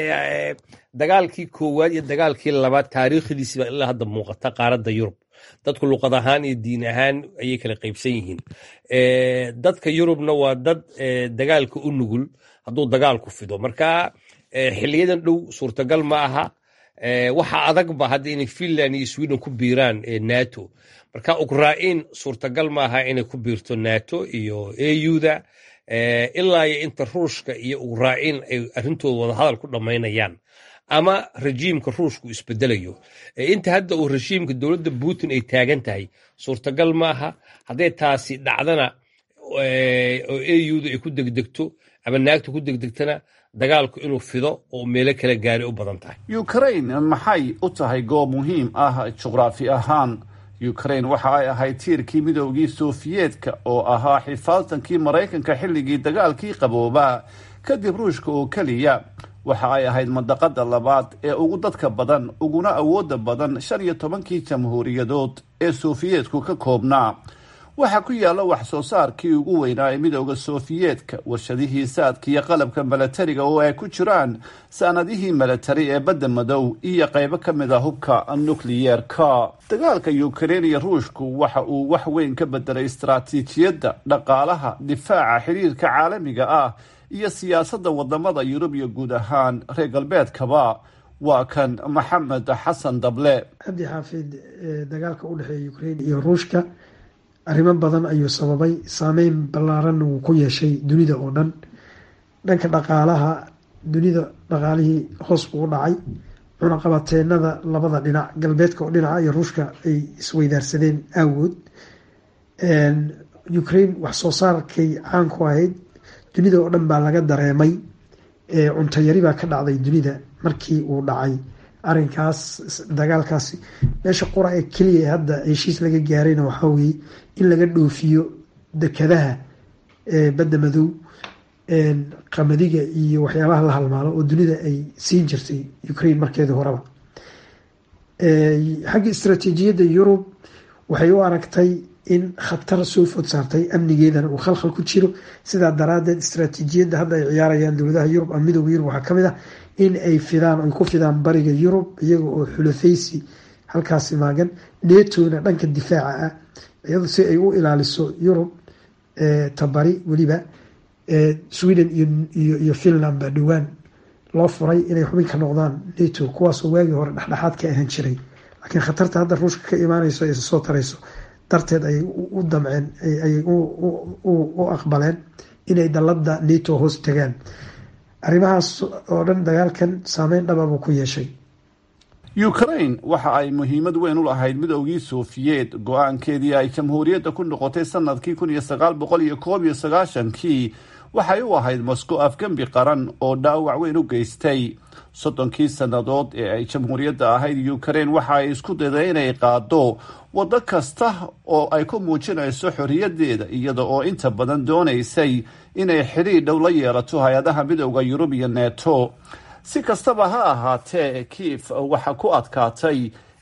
Speaker 19: dagaalkii koowaad iyo dagaalkii labaad taariikhdiisi baa ilaa hadda muuqata qaaradda Yurub. dadku luqad ahaan iyo diin ahaan ayay kala qaybsan yihiin. dadka Yurubna waa dad dagaalka u nugul hadduu dagaalku fido. marka xiliyadan dhow suurtagal ma aha. waxa adag ba hadda inay Finland iyo Sweden ku biiraan NATO. marka Ukraine suurtagal ma aha inay ku biirto NATO iyo EU-da ilaa inta Ruushka iyo Ukraine ay arrintooda wada hadal ku dhamaynayaan ama rejiimka Ruushku isbedelayo. inta hadda uu rejiimka dowladda Putin ay taagan tahay suurtagal ma aha. hadday taasi dhacdana oo EU-da ay ku degdegto ama NATO ku degdegtana dagaalku inuu fido oo meelo kala gaari u badan tahay.
Speaker 17: Ukraine maxay u tahay goob muhiim ah juqraafi ahaan. Ukraine waxa ay ahayd tiirkii midowgii Sofiyeetka oo ahaa xifaaltankii Mareykanka xilligii dagaalkii qaboobaa kadib Ruushka oo kaliya. waxa ay ahayd mandaqada labaad ee ugu dadka badan uguna awooda badan 15kii jamhuuriyadood ee Sofiyeetku ka koobnaa. waxa ku yaala wax soo saarkii ugu weynaa ee midowga Sofiyeetka, warshadihii saadka iyo qalabka milatariga oo ay ku jiraan sanadihii milatari ee badda madow iyo qaybo ka mid ah hubka nukliyeerka. dagaalka Ukraine iyo Ruushku waxa uu wax weyn ka bedelay istaraatiijiyadda, dhaqaalaha, difaaca, xiriirka caalamiga ah iyo siyaasadda wadamada Yurub iyo guud ahaan reer galbeedkaba. waa kan maxamed xasan dable.
Speaker 18: Cabdi Xaafid, dagaalka u dhexeeya Ukraine iyo Ruushka arrimo badan ayuu sababay, saameyn ballaaran uu ku yeeshay dunida oo dhan. dhanka dhaqaalaha, dunida dhaqaalihii hoos buu u dhacay. cunaqabateenada labada dhinac, galbeedka oo dhinaca iyo Ruushka ay isweydaarsadeen aawood. Ukraine wax soo saarkay caan ku ahayd, dunida oo dhan baa laga dareemay. cunto yari baa ka dhacday dunida markii uu dhacay arrinkaas dagaalkaasi. meesha qura ee keliya hadda heshiis laga gaarayna waxaa weeye in laga dhoofiyo dekadaha badda madow qamadiga iyo waxyaabaha la halmaalo oo dunida ay siin jirtay Ukraine markeedii horeba. xagga istaraatiijiyadda Yurub waxay u aragtay in khatar soo food saartay, amnigeedana uu khalkhal ku jiro. sidaa daraadeed istaraatiijiyadda hadda ay ciyaarayaan dowladaha Yurub ama midowga Yurub waxaa kamid ah in ay ku fidaan bariga Yurub iyaga oo xulafaysi halkaasi maagan. NATO-na dhanka difaaca ah iyadoo si ay u ilaaliso Yurub tabari. weliba Sweden iyo Finland baa dhowaan loo furay inay xubin ka noqdaan NATO, kuwaasoo waagii hore dhexdhexaad ka ahaan jiray, laakiin khatarta hadda Ruushka ka imaanayso ay soo tarayso darteed ayay u damceen, ayay u aqbaleen inay dalada NATO hoos tagaan. arrimahaas oo dhan dagaalkan saameyn dhaba buu ku yeeshay.
Speaker 17: Ukraine waxa ay muhiimad weyn u lahayd midowgii Sofiyeet. go-aankeedii ay jamhuuriyadda ku noqotay sanadkii 1991kii waxay u ahayd Moscow afgembi qaran oo dhaawac weyn u geystay. 30kii sannadood ee ay jamhuuriyadda ahayd Ukraine waxa ay isku dayday inay qaado waddo kasta oo ay ku muujinayso xorriyaddeeda, iyada oo inta badan doonaysay inay xidhiidh dhow la yeelato hay-adaha midowda Yurub iyo NATO. si kastaba ha ahaatee, Kiev waxa ku adkaatay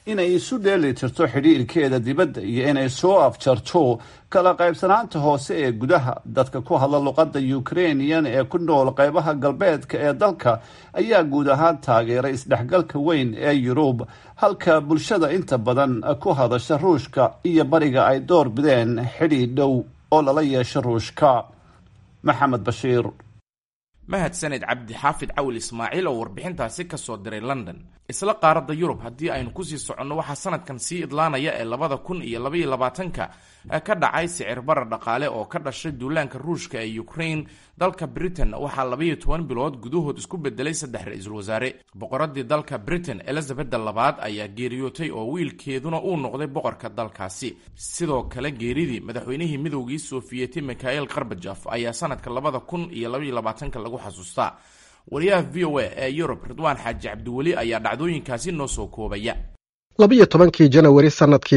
Speaker 17: inay isu dheeli tirto xidhiirkeeda dibadda iyo inay soo afjarto kala qaybsanaanta hoose ee gudaha. dadka ku hadla luqadda ukrainian ee ku nool qaybaha galbeedka ee dalka ayaa guud ahaan taageeray isdhexgalka weyn ee yurub, halka bulshada inta badan ku hadasha ruushka iyo bariga ay door bideen xidhiidh dhow oo lala yeesho ruushka. maxamed bashiir.
Speaker 12: mahadsaned cabdi xaafid cawil ismaaciil oo warbixintaasi ka soo diray london. isla qaaradda yurub haddii aynu kusii soconno, waxaa sanadkan sii idlaanaya ee 2022 ka dhacay sicir barar dhaqaale oo ka dhashay duulaanka ruushka ee Ukraine. dalka Britain waxaa 12 bilood gudahood isku bedelay 3 ra'iisul wasaare. boqoradii dalka Britain Elizabeth II ayaa geeriyootay oo wiilkeeduna uu noqday boqorka dalkaasi. sidoo kale geeridii madaxweynihii midowgii Sofiyeeti Mikhail Gorbachev ayaa sanadka 2022 lagu xasuustaa. wariyaha VOA ee Yurub Ridwaan Xaaji Cabdiweli ayaa dhacdooyinkaasi noo soo koobaya.
Speaker 20: 12 Janawari sanadkii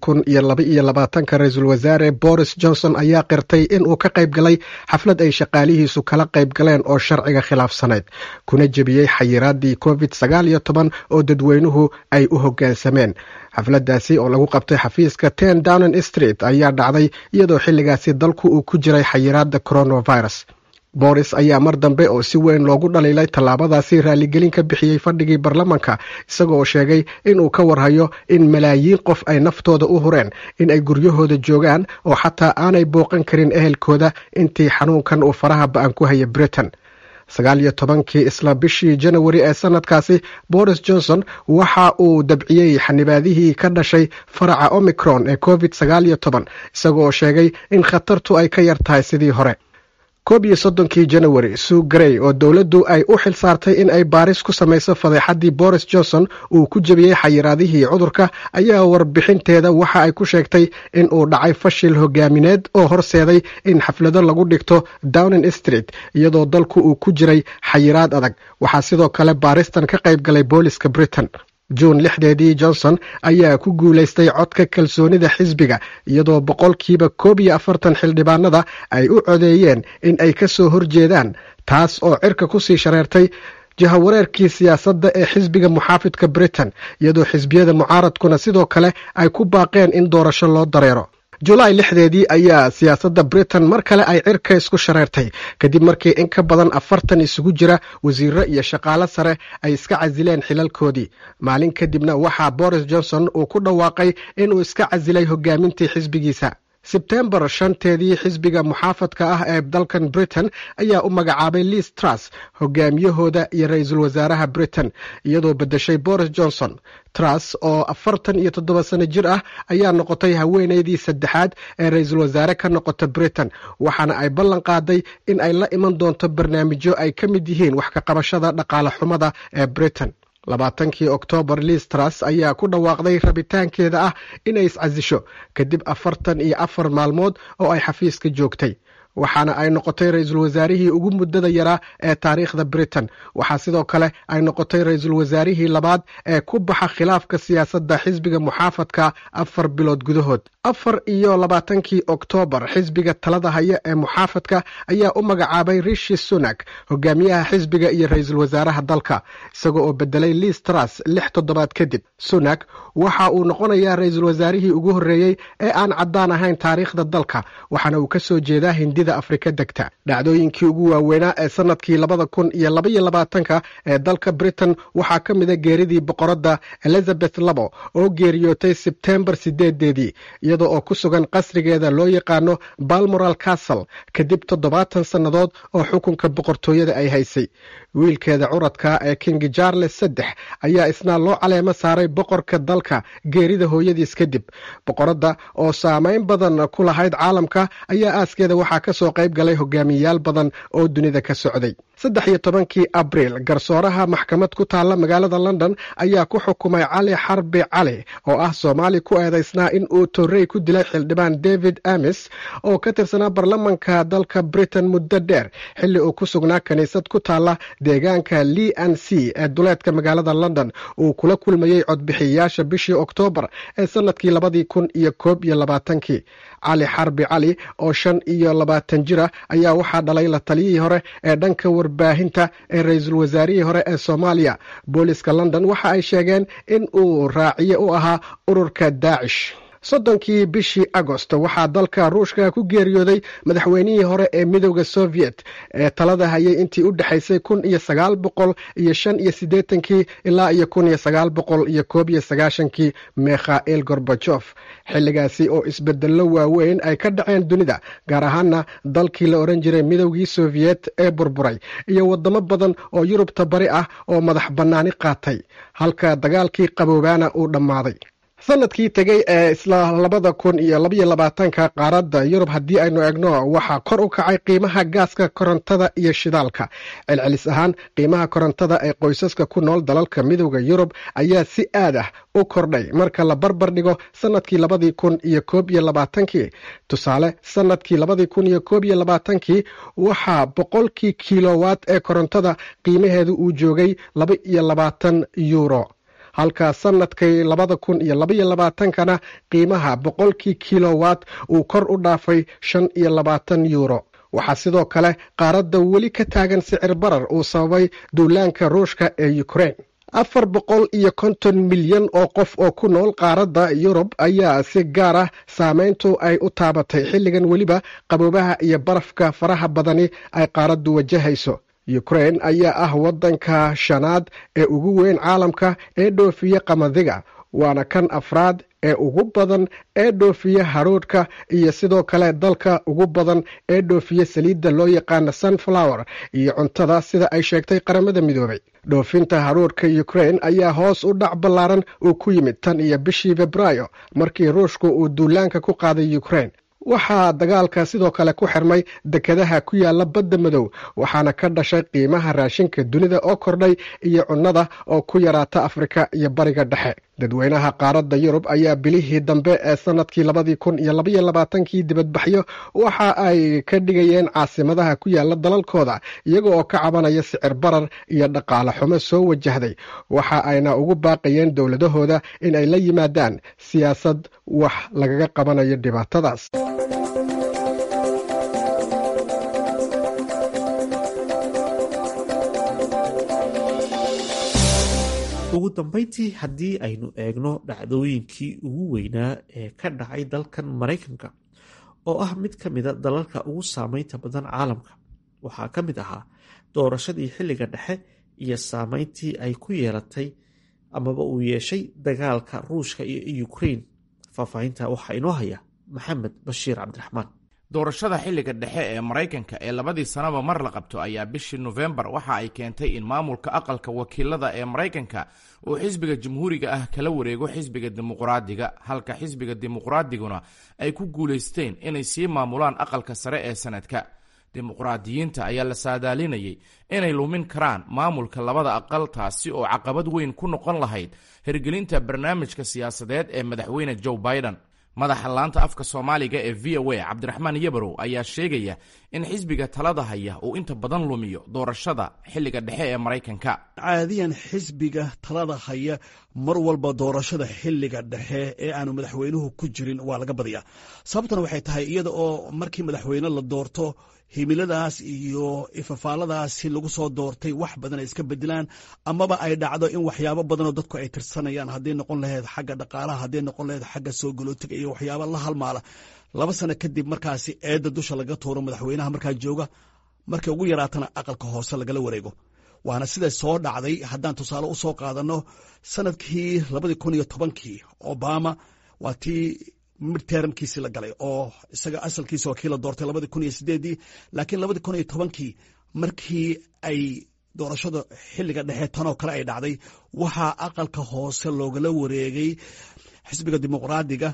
Speaker 20: 2022 ra'iisul wasaare Boris Johnson ayaa qirtay in uu ka qayb galay xaflad ay shaqaalihiisu kala qayb galeen oo sharciga khilaafsaneyd, kuna jebiyey xayiraadii COVID-19 oo dadweynuhu ay u hoggaansameen. xafladaasi oo lagu qabtay xafiiska 10 Downing Street ayaa dhacday iyadoo xilligaasi dalku uu ku jiray xayiraadda coronavirus. boris ayaa mar dambe oo si weyn loogu dhaliilay tallaabadaasi raaligelin ka bixiyey fadhigii baarlamanka, isaga oo sheegay inuu ka warhayo in malaayiin qof ay naftooda u hureen in ay guryahooda joogaan oo xataa aanay booqan karin ehelkooda intii xanuunkan uu faraha ba-an ku haya Britain. 19 isla bishii Janawari ee sanadkaasi, Boris Johnson waxa uu dabciyey xanibaadihii ka dhashay faraca Omicron ee COVID-19, isaga oo sheegay in khatartu ay ka yar tahay sidii hore. 31 Janawari, Sue Gray oo dowladdu ay u xil saartay in ay baaris ku samayso fadeexadii Boris Johnson uu ku jebiyey xayiraadihii cudurka, ayaa warbixinteeda waxa ay ku sheegtay in uu dhacay fashil hogaamineed oo horseeday in xaflado lagu dhigto Downing Street iyadoo dalku uu ku jiray xayiraad adag. waxaa sidoo kale baaristan ka qayb galay booliska Britain. June 6 Johnson ayaa ku guulaystay codka kalsoonida xisbiga iyadoo 40% xildhibaanada ay u codeeyeen in ay ka soo horjeedaan, taas oo cirka ku sii shareertay jahawareerkii siyaasadda ee xisbiga muxaafidka Britain, iyadoo xisbiyada mucaaradkuna sidoo kale ay ku baaqeen in doorasho loo dareero. July 6 ayaa siyaasadda Britain mar kale ay cirka isku shareertay kadib markii in ka badan 40 isugu jira wasiirro iyo shaqaale sare ay iska casileen xilalkoodii. maalin kadibna waxaa Boris Johnson uu ku dhawaaqay inuu iska casilay hogaamintii xisbigiisa. Sebtembar 5 xisbiga muxaafadka ah ee dalkan Britain ayaa u magacaabay Liz Truss hogaamiyahooda iyo ra'iisul wasaaraha Britain, iyadoo bedeshay Boris Johnson. Truss oo 47 sano jir ah ayaa noqotay haweeneydii saddexaad ee ra'iisul wasaare ka noqota Britain, waxaana ay ballan qaaday in ay la iman doonto barnaamijyo ay ka mid yihiin wax ka qabashada dhaqaale xumada ee Britain. 20 Oktoobar, Liz Truss ayaa ku dhawaaqday rabitaankeeda ah inay iscasisho kadib 44 maalmood oo ay xafiiska joogtay, waxaana ay noqotay ra'iisul wasaarihii ugu muddada yaraa ee taariikhda Britain. waxaa sidoo kale ay noqotay ra'iisul wasaarihii labaad ee ku baxa khilaafka siyaasadda xisbiga muxaafadka 4 bilood gudahood. 24 Oktoobar, xisbiga talada haya ee muxaafadka ayaa u magacaabay Rishi Sunak hogaamiyaha xisbiga iyo ra'iisul wasaaraha dalka, isaga oo bedelay Liz Truss 6 toddobaad kadib. Sunak waxa uu noqonayaa ra'iisul wasaarihii ugu horreeyey ee aan caddaan ahayn taariikhda dalka, waxaana uu ka soo jeedaa Hindida Afrika degta. dhacdooyinkii ugu waaweynaa ee sanadkii 2022 ee dalka Britain waxaa ka mid a geeridii boqoradda Elizabeth II oo geeriyootay Sebtembar 8 iyadoo oo ku sugan qasrigeeda loo yaqaano Balmoral Castle kadib 70 sannadood oo xukunka boqortooyada ay haysay. wiilkeeda curadka ee King Charles III ayaa isna loo caleemo saaray boqorka dalka geerida hooyadiis kadib. boqoradda oo saameyn badan ku lahayd caalamka ayaa aaskeeda waxaa ka soo qayb galay hogaamiyayaal badan oo dunida ka socday. 13 Abriil, garsooraha maxkamad ku taalla magaalada London ayaa ku xukumay Cali Xarbi Cali oo ah Soomaali ku eedaysnaa in uu torrey toorey ku dilay xildhibaan david amis oo ka tirsanaa baarlamanka dalka britain muddo dheer xilli uu ku sugnaa kiniisad ku taala deegaanka Leigh-on-Sea ee duleedka magaalada London uu kula kulmayey codbixiyayaasha bishii Oktoobar ee sanadkii 2021. Cali Xarbi Cali oo 25 jir ah ayaa waxaa dhalay la taliyihii hore ee dhanka warbaahinta ee ra'iisul wasaarihii hore ee Soomaaliya. Booliska London waxa ay sheegeen in uu raaciye u ahaa ururka Daacish. 30 bishii Agosto waxaa dalka Ruushka ku geeriyooday madaxweynihii hore ee midowga Soviet ee talada hayay intii u dhaxaysay 1985 ilaa 1991 Mikhail Gorbachev. Xilligaasi oo isbedello waaweyn ay ka dhaceen dunida, gaar ahaana dalkii la oran jiray midowgii Soviet ee burburay iyo wadamo badan oo Yurubta bari ah oo madax bannaani qaatay, halka dagaalkii qaboobaana uu dhammaaday. sanadkii tegay ee isla 2022 qaaradda Yurub haddii aynu eegno waxaa kor u kacay qiimaha gaaska korontada iyo shidaalka. Celcelis ahaan qiimaha korontada ee qoysaska ku nool dalalka midowga Yurub ayaa si aad ah u kordhay marka la barbar dhigo sanadkii 2021. Tusaale, sanadkii 2021 waxaa boqolkii kilowatt ee korontada qiimaheedu uu joogay €22, halka sanadkii 2022 qiimaha boqolkii kilowatt uu kor u dhaafay €25. waxaa sidoo kale qaaradda weli ka taagan sicir barar uu sababay duulaanka Ruushka ee Ukraine. 450 milyan oo qof oo ku nool qaaradda Yurub ayaa si gaar ah saameyntu ay u taabatay xilligan weliba qaboobaha iyo barafka faraha badani ay qaaraddu wajahayso. Ukraine ayaa ah waddanka shanaad ee ugu weyn caalamka ee dhoofiya qamadiga, waana kan afraad ee ugu badan ee dhoofiya haruudhka iyo sidoo kale dalka ugu badan ee dhoofiya saliidda loo yaqaano sunflower iyo cuntada sida ay sheegtay qaramada midoobay. dhoofinta haruudhka Ukraine ayaa hoos u dhac ballaaran uu ku yimid tan iyo bishii Febraayo markii Ruushku uu duulaanka ku qaaday Ukraine. waxaa dagaalka sidoo kale ku xirmay dekedaha ku yaala badda madow, waxaana ka dhashay qiimaha raashinka dunida oo kordhay iyo cunnada oo ku yaraata Afrika iyo bariga dhexe. dadweynaha qaaradda Yurub ayaa bilihii dambe ee sanadkii 2022 dibadbaxyo waxa ay ka dhigayeen caasimadaha ku yaala dalalkooda iyaga oo ka cabanaya sicir barar iyo dhaqaale xumo soo wajahday. waxa ayna ugu baaqayeen dowladahooda in ay la yimaadaan siyaasad wax lagaga qabanayo dhibaatadaas.
Speaker 11: ugu dambeyntii haddii aynu eegno dhacdooyinkii ugu weynaa ee ka dhacay dalkan Maraykanka oo ah mid ka mida dalalka ugu saameynta badan caalamka, waxaa ka mid ahaa doorashadii xilliga dhexe iyo saameyntii ay ku yeelatay amaba uu yeeshay dagaalka Ruushka iyo Ukraine. faahfaahinta waxaa inoo haya Maxamed Bashiir Cabdiraxmaan.
Speaker 12: doorashada xilliga dhexe ee Maraykanka ee 2 sanaba mar la qabto ayaa bishii November waxa ay keentay in maamulka aqalka wakiilada ee Maraykanka uu xisbiga jamhuuriga ah kala wareego xisbiga dimuqraadiga, halka xisbiga dimuqraadiguna ay ku guuleysteen inay sii maamulaan aqalka sare ee sanadka. dimuqraadiyiinta ayaa la saadaalinayay inay lumin karaan maamulka labada aqal, taasi oo caqabad weyn ku noqon lahayd hirgelinta barnaamijka siyaasadeed ee madaxweyne Joe Biden. madaxa laanta afka Soomaaliga ee VOA Cabdiraxmaan Yabarow ayaa sheegaya in xisbiga talada haya uu inta badan lumiyo doorashada xilliga dhexe ee Maraykanka.
Speaker 21: caadiyan xisbiga talada haya mar walba doorashada xilliga dhexe ee aanu madaxweynuhu ku jirin waa laga badiyaa. sababtuna waxay tahay iyada oo markii madaxweyne la doorto himiladaas iyo ifafaaladaasi lagu soo doortay wax badan ay iska bedelaan, amaba ay dhacdo in waxyaabo badanoo dadku ay tirsanayaan, hadday noqon lahayd xagga dhaqaalaha, hadday noqon lahayd xagga soo galootiga iyo waxyaabo la halmaala. 2 sano kadib markaasi eedda dusha laga tuuro madaxweynaha markaa jooga, markay ugu yaraatana aqalka hoose lagala wareego. waana siday soo dhacday. haddaan tusaale u soo qaadano sanadkii 2010 Obama waa tii midtermkiisii la galay oo isaga asalkiisa waa kii la doortay 2008, laakiin 2010 markii ay doorashada xilliga dhexe tanoo kale ay dhacday, waxaa aqalka hoose loogala wareegay xisbiga dimuqraadiga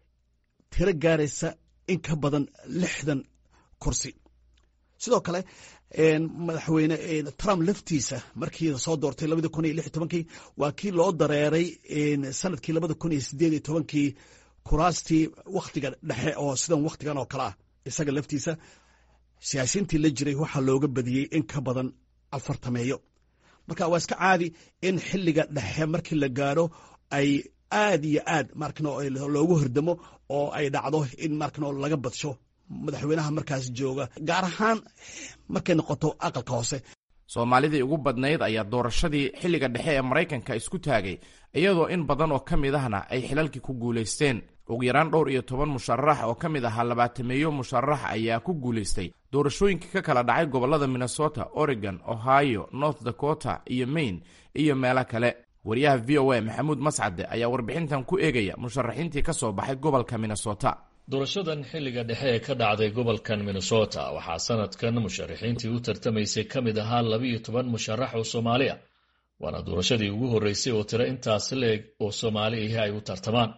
Speaker 21: tiro gaaraysa in ka badan 60 kursi. sidoo kale madaxweyne Trump laftiisa markii soo doortay 2016 waa kii loo dareeray sanadkii 2018 kuraastii wakhtiga dhexe oo sidan wakhtigan oo kale ah isaga laftiisa siyaasiintii la jiray waxaa looga badiyey in ka badan 40 marka waa iska caadi in xilliga dhexe markii la gaaro ay aad iyo aad loogu hordamo oo ay dhacdo in laga badsho madaxweynaha markaas jooga gaar ahaan markay noqoto aqalka hoose.
Speaker 12: soomaalidii ugu badnayd ayaa doorashadii xilliga dhexe ee maraykanka isku taagay iyadoo in badan oo ka mid ahna ay xilalkii ku guulaysteen. ugu yaraan 12 musharax oo ka mid ahaa 20 musharax ayaa ku guulaystay doorashooyinkii ka kala dhacay gobollada Minnesota, Oregon, Ohio, North Dakota iyo Maine iyo meelo kale. wariyaha VOA Maxamuud Mascade ayaa warbixintan ku eegaya musharaxiintii ka soo baxay gobolka Minnesota.
Speaker 2: doorashadan xilliga dhexe ee ka dhacday gobolkan Minnesota waxaa sanadkan musharaxiintii u tartamaysay ka mid ahaa 12 musharax oo Soomaaliya, waana doorashadii ugu horeysay oo tiro intaas leeg oo Soomaali ah ay u tartamaan.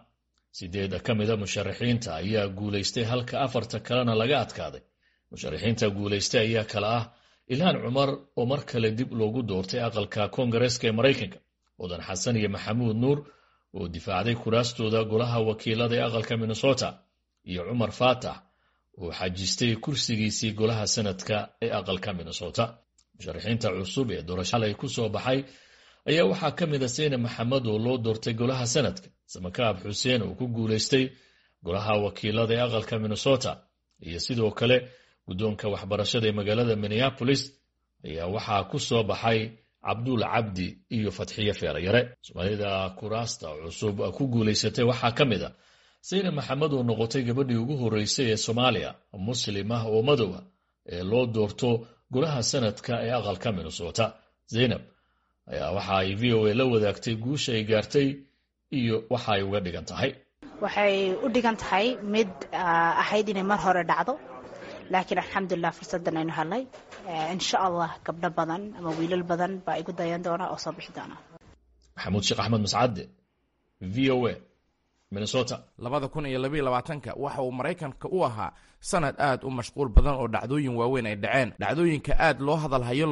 Speaker 2: 8 ka mid ah musharaxiinta ayaa guulaystay halka 4 kalena laga adkaaday. musharaxiinta guulaystay ayaa kala ah Ilhaan Cumar oo mar kale dib loogu doortay aqalka Koongareeska ee Mareykanka, Mudan Xasan iyo Maxamuud Nuur oo difaacday kuraastooda golaha wakiilada ee aqalka Minnesota, iyo Cumar Faatax oo xajistay kursigiisii golaha sanadka ee aqalka Minnesota. musharaxiinta cusub ee doorashada ay ku soo baxay ayaa waxaa ka mid ah Seyne Maxamed oo loo doortay golaha sanadka, Samakaab Xuseen oo ku guulaystay golaha wakiilada ee aqalka Minnesota, iyo sidoo kale guddoonka waxbarashada ee magaalada Minneapolis ayaa waxaa ku soo baxay Cabdul Cabdi iyo Fatxiye Feerayare. Soomaalida kuraasta cusub ku guulaysatay waxaa ka mid ah Seyne Maxamed oo noqotay gabadhii ugu horeysay ee Soomaaliya Muslim ah oo madow ah ee loo doorto golaha sanadka ee aqalka Minnesota. Zainab ayaa waxa ay VOA la wadaagtay guusha ay gaartay iyo waxa ay uga dhigan tahay.
Speaker 22: waxay u dhigan tahay mid ahayd inay mar hore dhacdo, laakiin alxamdulillah fursadan aynu helay. insha Allah gabdho badan ama wiilal badan baa igu dayan doona oo soo bixi doona.
Speaker 2: Maxamuud Sheekh Axmed Mascade, VOA, Minnesota.
Speaker 12: 2022 waxa uu Maraykanka u ahaa sanad aad u mashquul badan oo dhacdooyin waaweyn ay dhaceen. dhacdooyinka aad loo hadalhayo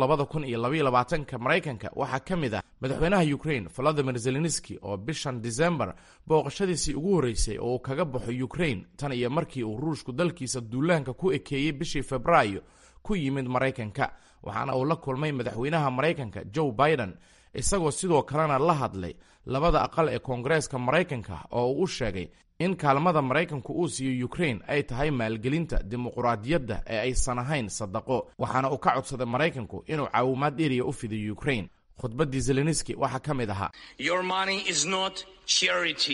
Speaker 12: 2022 Maraykanka waxaa ka mid ah madaxweynaha Ukraine Volodymyr Zelensky oo bishan December booqashadiisii ugu horeysay oo kaga baxo Ukraine tan iyo markii uu Ruushku dalkiisa duulaanka ku ekeeyay bishii Febraayo ku yimid Maraykanka, waxaana uu la kulmay madaxweynaha Maraykanka Joe Biden, isagoo sidoo kalena la hadlay labada aqal ee Koongareeska Maraykanka oo uu sheegay in kaalmada Maraykanku uu siiyo Ukraine ay tahay maalgelinta dimuqraadiyadda ee aysan ahayn sadaqo, waxaana uu ka codsaday Maraykanku inuu caawimaad dheeriya u fidiyo Ukraine. khudbadii Zelensky waxaa ka mid ahaa
Speaker 23: Your money is not charity.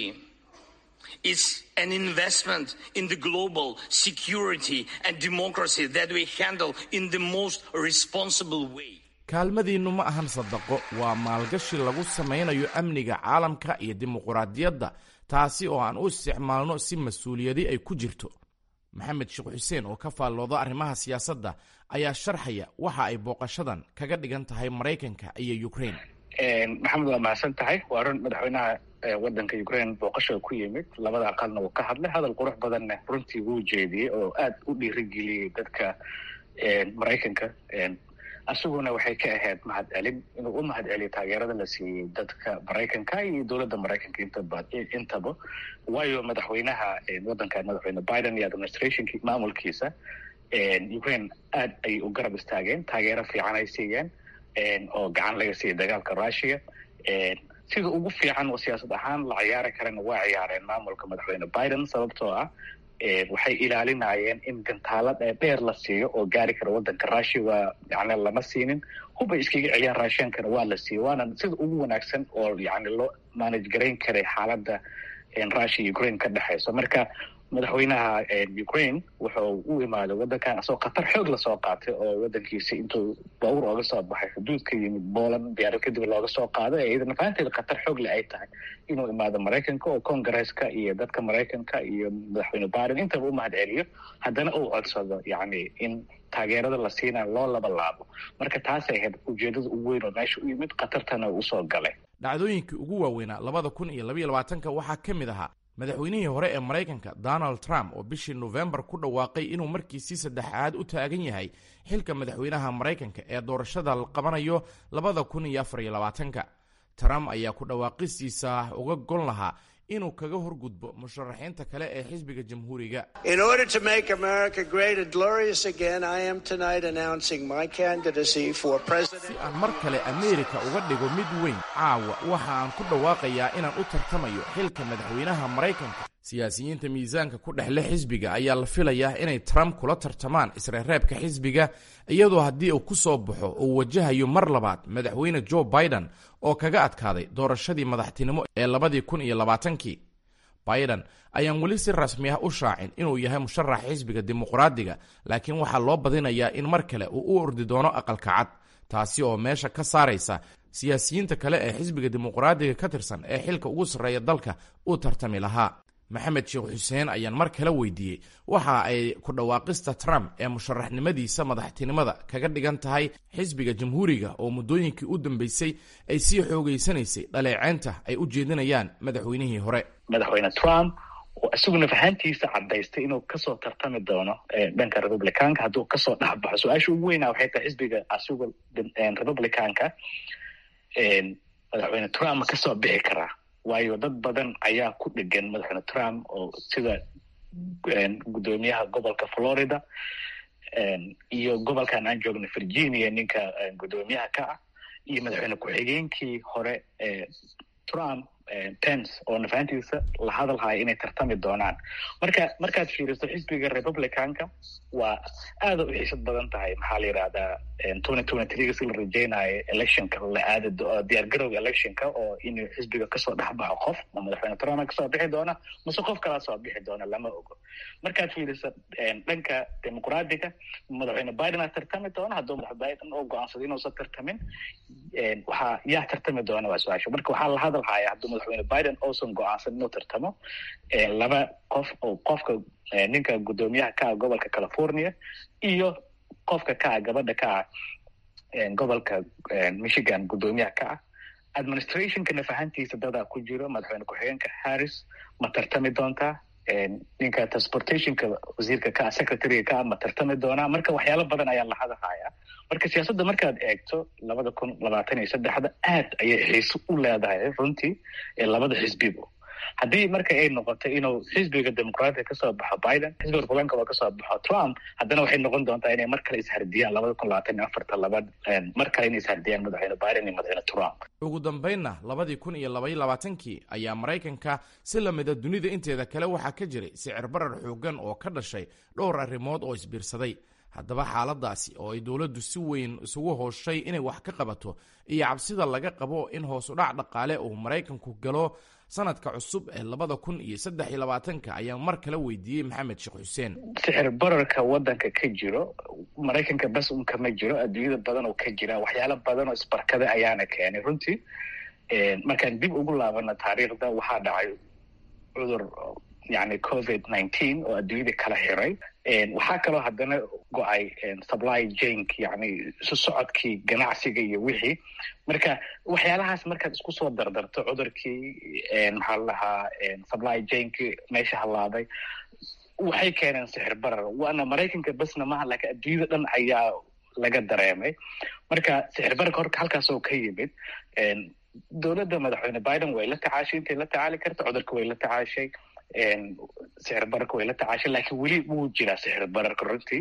Speaker 23: It's an investment in the global security and democracy that we handle in the most responsible way.
Speaker 12: kaalmadiinnu ma ahan sadaqo, waa maalgashi lagu samaynayo amniga caalamka iyo dimuqraadiyadda, taasi oo aan u isticmaalno si mas'uuliyadi ay ku jirto. Maxamed Sheekh Xuseen oo ka faallooda arrimaha siyaasadda ayaa sharxaya waxa ay booqashadan kaga dhigan tahay Maraykanka iyo Ukraine.
Speaker 24: maxamed waa mahadsan tahay. waa run madaxweynaha wadanka Ukraine booqashada ku yimid, labada aqalna uu ka hadlay, hadal qurux badanna runtii wuu jeediyey oo aad u dhiirigeliyey dadka Maraykanka. asaguna waxay ka ahayd mahadcelin inuu u mahadceliyo taageerada la siiyey dadka Maraykanka iyo dowladda Maraykanka intaba. waayo madaxweynaha wadankan madaxweyne Biden iyo administrationkii maamulkiisa Ukraine aad ay u garab istaageen, taageero fiican ay siiyeen oo gacan laga siiyey dagaalka Russia. sida ugu fiican oo siyaasad ahaan la ciyaari karana waa ciyaareen maamulka madaxweyne Biden, sababtoo ah waxay ilaalinayeen in gantaalad dheer la siiyo oo gaari kara wadanka Russia. waa yani lama siinin, hubay iskaga celiyaan Russiankana waa la siiyey, waana sida ugu wanaagsan oo yani loo manage garayn karay xaaladda Russia iyo Ukraine ka dhexayso. marka madaxweynaha Ukraine wuxuu u imaaday wadankan asoo khatar xoog la soo qaatay oo wadankiisa intuu bawr ooga soo baxay xuduudka yimid Poland, diyaarad kadib looga soo qaaday. iyadana fahanteeda khatar xoog le ay tahay inuu imaado Maraykanka oo Koongareeska iyo dadka Maraykanka iyo madaxweyne Biden intaba u mahadceliyo, haddana uu codsado yani in taageerada la siinayo loo laabo. marka taasay ahayd ujeedada ugu weyn oo meesha u yimid, khatartana uu soo galay.
Speaker 12: dhacdooyinkii ugu waaweynaa 2022 waxaa ka mid ahaa madaxweynihii hore ee Maraykanka Donald Trump oo bishii November ku dhawaaqay inuu markiisii saddexaad u taagan yahay xilka madaxweynaha Maraykanka ee doorashada la qabanayo 2024. Trump ayaa ku dhawaaqistiisa uga gon lahaa inuu kaga horgudbo musharaxiinta kale ee xisbiga jamhuuriga.
Speaker 4: In order to make America great and glorious again, I am tonight announcing my candidacy for president.
Speaker 12: Si aan mar kale Ameerika uga dhigo mid weyn, caawa waxa aan ku dhawaaqayaa inaan u tartamayo xilka madaxweynaha Maraykanka. Siyaasiyiinta miisaanka ku dhexle xisbiga ayaa la filayaa inay Trump kula tartamaan isreebka xisbiga, iyadoo haddii uu ku soo baxo uu wajahayo mar labaad madaxweyne Joe Biden oo kaga adkaaday doorashadii madaxtinimo ee 2020. Biden ayaan weli si rasmi ah u shaacin inuu yahay musharax xisbiga dimuqraadiga, laakiin waxaa loo badinayaa in mar kale uu u ordi doono aqalka cad, taasi oo meesha ka saaraysa siyaasiyiinta kale ee xisbiga dimuqraadiga ka tirsan ee xilka ugu sarreeya dalka uu tartami lahaa. Maxamed Sheekh Xuseen ayaan mar kale weydiiyey waxa ay ku dhawaaqista Trump ee musharaxnimadiisa madaxtinimada kaga dhigan tahay xisbiga jamhuuriga oo muddooyinkii u dambeysay ay sii xoogeysanaysay dhaleeceynta ay u jeedinayaan madaxweynihii hore.
Speaker 24: Madaxweyne Trump oo isaguna fahantiisa cadaystay inuu kasoo tartami doono dhanka Republicaanka hadduu kasoo dhexbaxo. Su-aasha ugu weynaa waxay tahay xisbiga asuga Republicaanka madaxweyne Trump ma kasoo bixi karaa? waayo dad badan ayaa ku dhegan madaxweyne Trump oo sida gudoomiyaha gobolka Florida iyo gobolkan aan joogno Virginia ninka gudoomiyaha ka ah iyo madaxweyne ku-xigeenkii hore Trump Pence oo nafaantiisa la hadalhaya inay tartami doonaan. markaad fiiriso xisbiga Republicaanka waa aad u xiisad badan tahay. maxaa la yiraahdaa 2023 si la rajeynayo electionka la aado diyaargarowga electionka oo in xisbiga kasoo dhexbaxo qof ma madaxweyne Trump kasoo bixi doona mase qof kala soo bixi doona lama ogo. markaad fiiriso dhanka dimuqraadiga madaxweyne Biden ayaa tartami doona. hadduu madaxweyne Biden oo go'aansaday inuusan tartamin waxaa yaa tartami doona waa su-aasha. marka waxaa la hadalhaya hadduu madaxweyne Biden uusan go'aansan inuu tartamo laba qof oo qofka ninka gudoomiyaha ka ah gobolka California iyo qofka ka ah gabadha ka ah gobolka Michigan gudoomiyaha ka ah. administrationka nafahantiisa dadaa ku jiro. madaxweyne ku-xigeenka Harris ma tartami doontaa? ninka transportationka wasiirka ka ah secretary ka ah ma tartami doonaa? marka waxyaalo badan ayaa la hadalhayaa. marka siyaasadda markaad eegto 2023 aad ayay xiiso u leedahay runtii labada xisbiba. haddii marka ay noqoto inuu xisbiga dimuqraadiga kasoo baxo Biden, xisbiga Republicaanka waa kasoo baxo Trump, haddana waxay noqon doontaa inay mar kale ishardiyaan 2024 mar kale inay ishardiyaan madaxweyne Biden iyo madaxweyne Trump.
Speaker 12: ugu dambeynna 2022 ayaa Maraykanka si lamida dunida inteeda kale waxaa ka jiray sicir barar xoogan oo ka dhashay dhowr arrimood oo isbiirsaday. haddaba xaaladaasi oo ay dowladdu si weyn isugu hooshay inay wax ka qabato iyo cabsida laga qabo in hoos u dhac dhaqaale uu Maraykanku galo sanadka cusub ee 2023 ayaa mar kale weydiiyey Maxamed Sheekh Xuseen.
Speaker 24: sicir bararka wadanka ka jiro Maraykanka bas kama jiro, adduunyada badan oo ka jira waxyaalo badan oo isbarkada ayaana keenay runtii. markaan dib ugu laabano taariikhda waxaa dhacay cudur yani COVID-19 oo adduunyada kala xiray. waxaa kaloo haddana go-ay supply chain yani isu socodkii ganacsiga iyo wixii. marka waxyaalahaas markaad isku soo dardarto cudurkii maxaa la dhahaa supply chainkii meesha halaaday waxay keeneen sixir barar. waana Maraykanka basna maaha laakiin adduunyada dhan ayaa laga dareemay. marka sixir bararka horka halkaas oo ka yimid. dowladda madaxweyne Biden way la tacaashay intay la tacaali karta, cudurka way la tacaashay, sicir bararka way la tacaashay, laakiin weli wuu jiraa sicir bararka runtii.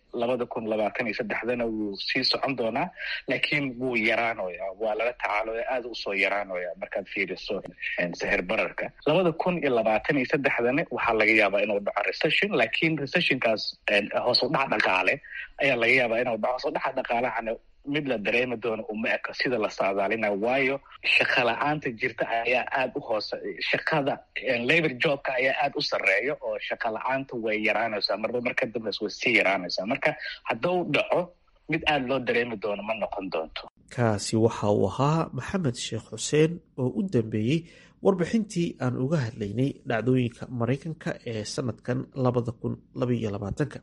Speaker 24: 2023 wuu sii socon doonaa, laakiin wuu yaraanoyaa, waa lala tacaaloya, aad usoo yaraanoya markaad fiiriso sicir bararka. 2023 waxaa laga yaabaa inuu dhaco recession, laakiin recessionkaas hoos u dhac dhaqaale ayaa laga yaabaa inuu dhaco. hoos u dhaca dhaqaalahana mid la dareemi doono uma eka sida la saadaalinayo, waayo shaqa la-aanta jirta ayaa aad u hoose. shaqada labor jobka ayaa aad u sareeyo oo shaqa la-aanta way yaraanaysaa, marba marka dambeys way sii yaraanaysaa. marka hadduu dhaco mid aad loo dareemi doono ma noqon doonto.
Speaker 11: kaasi waxa uu ahaa Maxamed Sheekh Xuseen oo u dambeeyey warbixintii aan uga hadlaynay dhacdooyinka Maraykanka ee sanadkan 2022.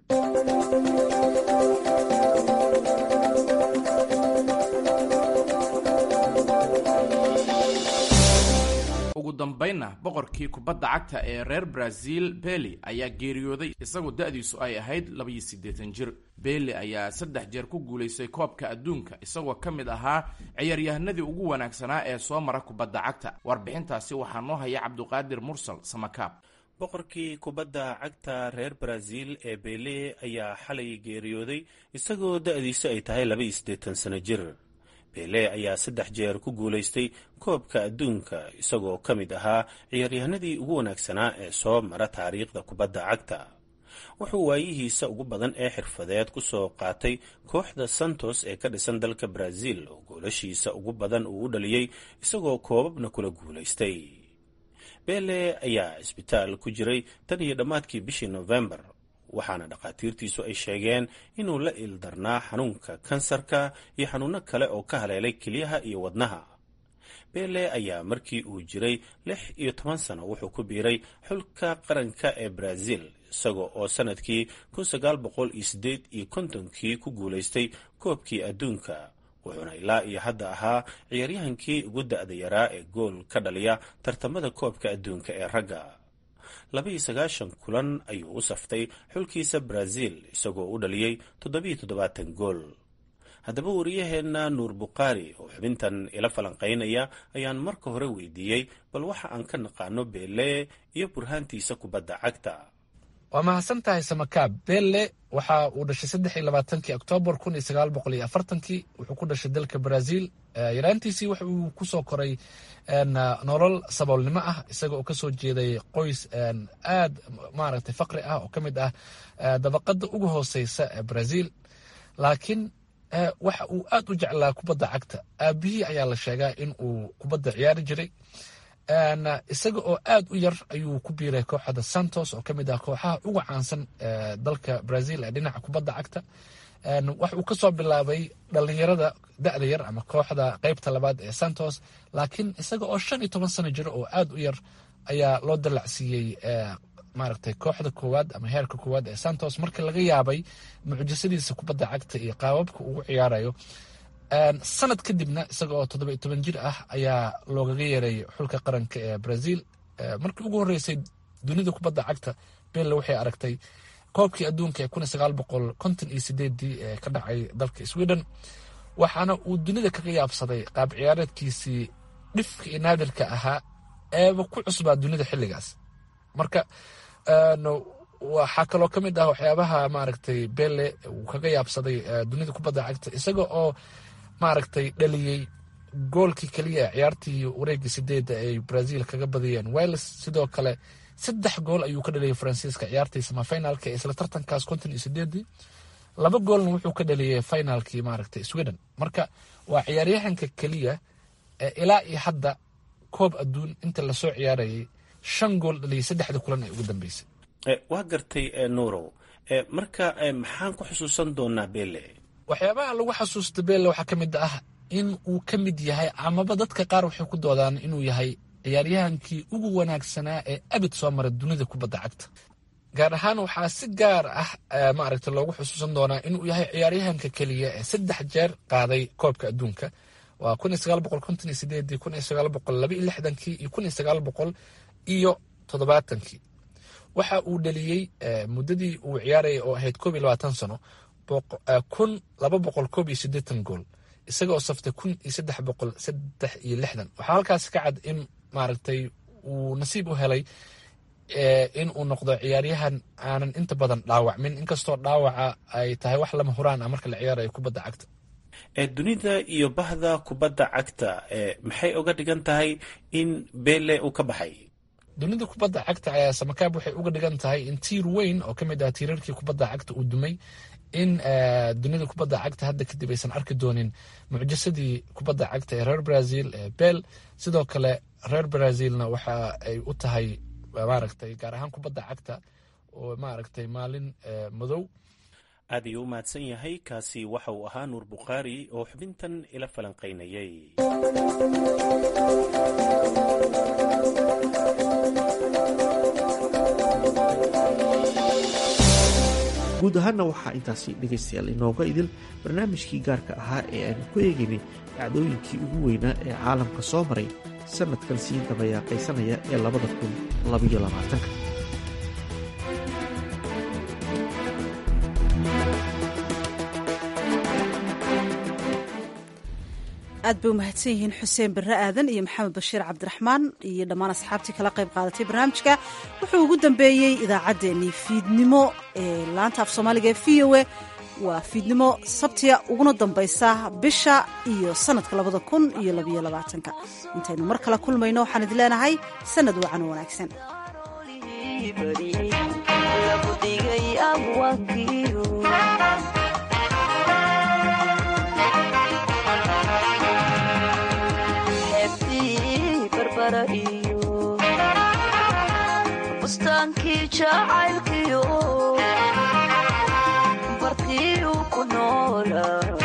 Speaker 12: ugu dambaynna boqorkii kubadda cagta ee reer Brazil Pele ayaa geeriyooday isagoo da'diisu ay ahayd 82 jir. Pele ayaa 3 jeer ku guulaystay koobka adduunka isagoo ka mid ahaa ciyaaryahanadii ugu wanaagsanaa ee soo mara kubadda cagta. Warbixintaasi waxaa noo haya Cabduqaadir Mursal Samakaab.
Speaker 5: boqorkii kubadda cagta reer Brazil ee Pele ayaa xalay geeriyooday isagoo da'diisu ay tahay 82 sano jir. Pele ayaa 3 jeer ku guulaystay koobka adduunka isagoo ka mid ahaa ciyaaryahanadii ugu wanaagsanaa ee soo mara taariikhda kubadda cagta. wuxuu waayihiisa ugu badan ee xirfadeed ku soo qaatay kooxda Santos ee ka dhisan dalka Brazil oo goolashiisa ugu badan uu u dhaliyay isagoo koobabna kula guulaystay. Pele ayaa isbitaal ku jiray tan iyo dhammaadkii bishii November, waxaana dhakhaatiirtiisu ay sheegeen inuu la ildarnaa xanuunka kansarka iyo xanuuno kale oo ka haleelay kelyaha iyo wadnaha. Pele ayaa markii uu jiray 16 sano wuxuu ku biiray xulka qaranka ee Brazil isagoo oo sanadkii 1958 ku guulaystay koobkii adduunka, wuxuuna ilaa iyo hadda ahaa ciyaaryahankii ugu da'da yaraa ee gool ka dhaliya tartamada koobka adduunka ee ragga. 92 kulan ayuu u saftay xulkiisa Brazil isagoo u dhaliyay 77 gool. haddaba wariyaheenna Nuur Buqaari oo xubintan ila falanqaynaya ayaan marka hore weydiiyey bal waxa aan ka naqaano Pele iyo burhaantiisa kubadda cagta.
Speaker 7: waa mahadsan tahay Samakaab. Pele waxa uu dhashay 23 Oktoobar 1940 wuxuu ku dhashay dalka Brazil. yaraantiisii waxa uu ku soo koray nolol saboolnimo ah isaga oo ka soo jeeday qoys aad maaragtay faqri ah oo ka mid ah dabaqada ugu hooseysa ee Brazil, laakiin waxa uu aad u jeclaa kubadda cagta. aabihii ayaa la sheegaa in uu kubadda ciyaari jiray. isaga oo aad u yar ayuu ku biiray kooxda Santos oo ka mid ah kooxaha ugu caansan dalka Brazil ee dhinaca kubadda cagta. waxa uu ka soo bilaabay dhalinyarada da'da yar ama kooxda qaybta labaad ee Santos, laakiin isaga oo 15 sano jira oo aad u yar ayaa loo dalacsiiyey maaragtay kooxda koowaad ama heerka koowaad ee Santos markii laga yaabay mucjisadiisa kubadda cagta iyo qaababka uu ciyaarayo. sanad kadibna isaga oo 17 jir ah ayaa loogaga yeeray xulka qaranka ee Brazil. markii ugu horeysay dunida kubadda cagta Pele waxay aragtay koobkii adduunka ee 1958 ee ka dhacay dalka Sweden, waxaana uu dunida kaga yaabsaday qaab ciyaareedkiisii dhifka iyo naadirka ahaa eeba ku cusbaa dunida xilligaas. marka waxaa kaloo ka mid ah waxyaabaha maaragtay Pele uu kaga yaabsaday dunida kubadda cagta isaga oo maaragtay dhaliyey goolkii keliya ee ciyaartii wareegii 8 ay Brazil kaga badiyeen Wales. sidoo kale 3 gool ayuu ka dhaliyay Faransiiska ciyaartii semifinalka ee isla tartankaas 58. 2 goolna wuxuu ka dhaliyay finalkii maaragtay Sweden. marka waa ciyaaryahanka keliya ee ilaa iyo hadda koob adduun inta la soo ciyaarayay 5 gool dhaliyay 3 kulan ee ugu dambeysay.
Speaker 5: waa gartay Nuurow. marka maxaan ku xusuusan doonaa Pele?
Speaker 7: waxyaabaha lagu xasuusta Pele waxaa ka mid ah in uu ka mid yahay amaba dadka qaar waxay ku doodaan inuu yahay ciyaaryahankii ugu wanaagsanaa ee abid soo maray dunida kubadda cagta. gaar ahaan waxaa si gaar ah maaragtay loogu xusuusan doonaa inuu yahay ciyaaryahanka keliya ee 3 jeer qaaday koobka adduunka. waa 1958, 1962 iyo 1970. waxa uu dhaliyey muddadii uu ciyaarayay oo ahayd 21 sano 280 gool isaga oo saftay 1360. waxaa halkaas ka cad in maaragtay uu nasiib u helay in uu noqdo ciyaaryahan aanan inta badan dhaawacmin, inkastoo dhaawaca ay tahay wax lama huraan ah marka la ciyaarayo kubadda cagta.
Speaker 5: dunida iyo bahda kubadda cagta maxay uga dhigan tahay in Pele uu ka baxay?
Speaker 7: dunida kubadda cagta ayaa Samakaab waxay uga dhigan tahay in tiir weyn oo ka mid ah tiirarkii kubadda cagta uu dumay, in dunida kubadda cagta hadda kadib aysan arki doonin mucjisadii kubadda cagta ee reer Brazil ee Pele. sidoo kale reer Brazilna waxa ay u tahay maaragtay gaar ahaan kubadda cagta oo maaragtay maalin madow.
Speaker 5: aad ayuu u mahadsan yahay. kaasi waxa uu ahaa Nuur Buqaari oo xubintan ila falanqaynayay.
Speaker 11: guud ahaanna waxaa intaasi dhegaystayaal inooga idil barnaamijkii gaarka ahaa ee aanu ku eegaynay dhacdooyinkii ugu weynaa ee caalamka soo maray sannadkan sii dabayaaqaysanaya ee 2022.
Speaker 1: aad bay u mahadsan yihiin xuseen barre aadan iyo maxamed bashiir cabdiraxmaan iyo dhammaan asxaabtii kala qayb qaadatay barnaamijka. wuxuu ugu dambeeyey idaacaddeenii fiidnimo ee laanta af soomaaliga ee v o a. waa fiidnimo sabtiya uguna dambaysa bisha iyo sannadka 2022. intaynu mar kale kulmayno waxaan idin leenahay sannad wacan oo wanaagsan.
Speaker 6: bustaankii jacaylkiyo bartii uu ku noolaa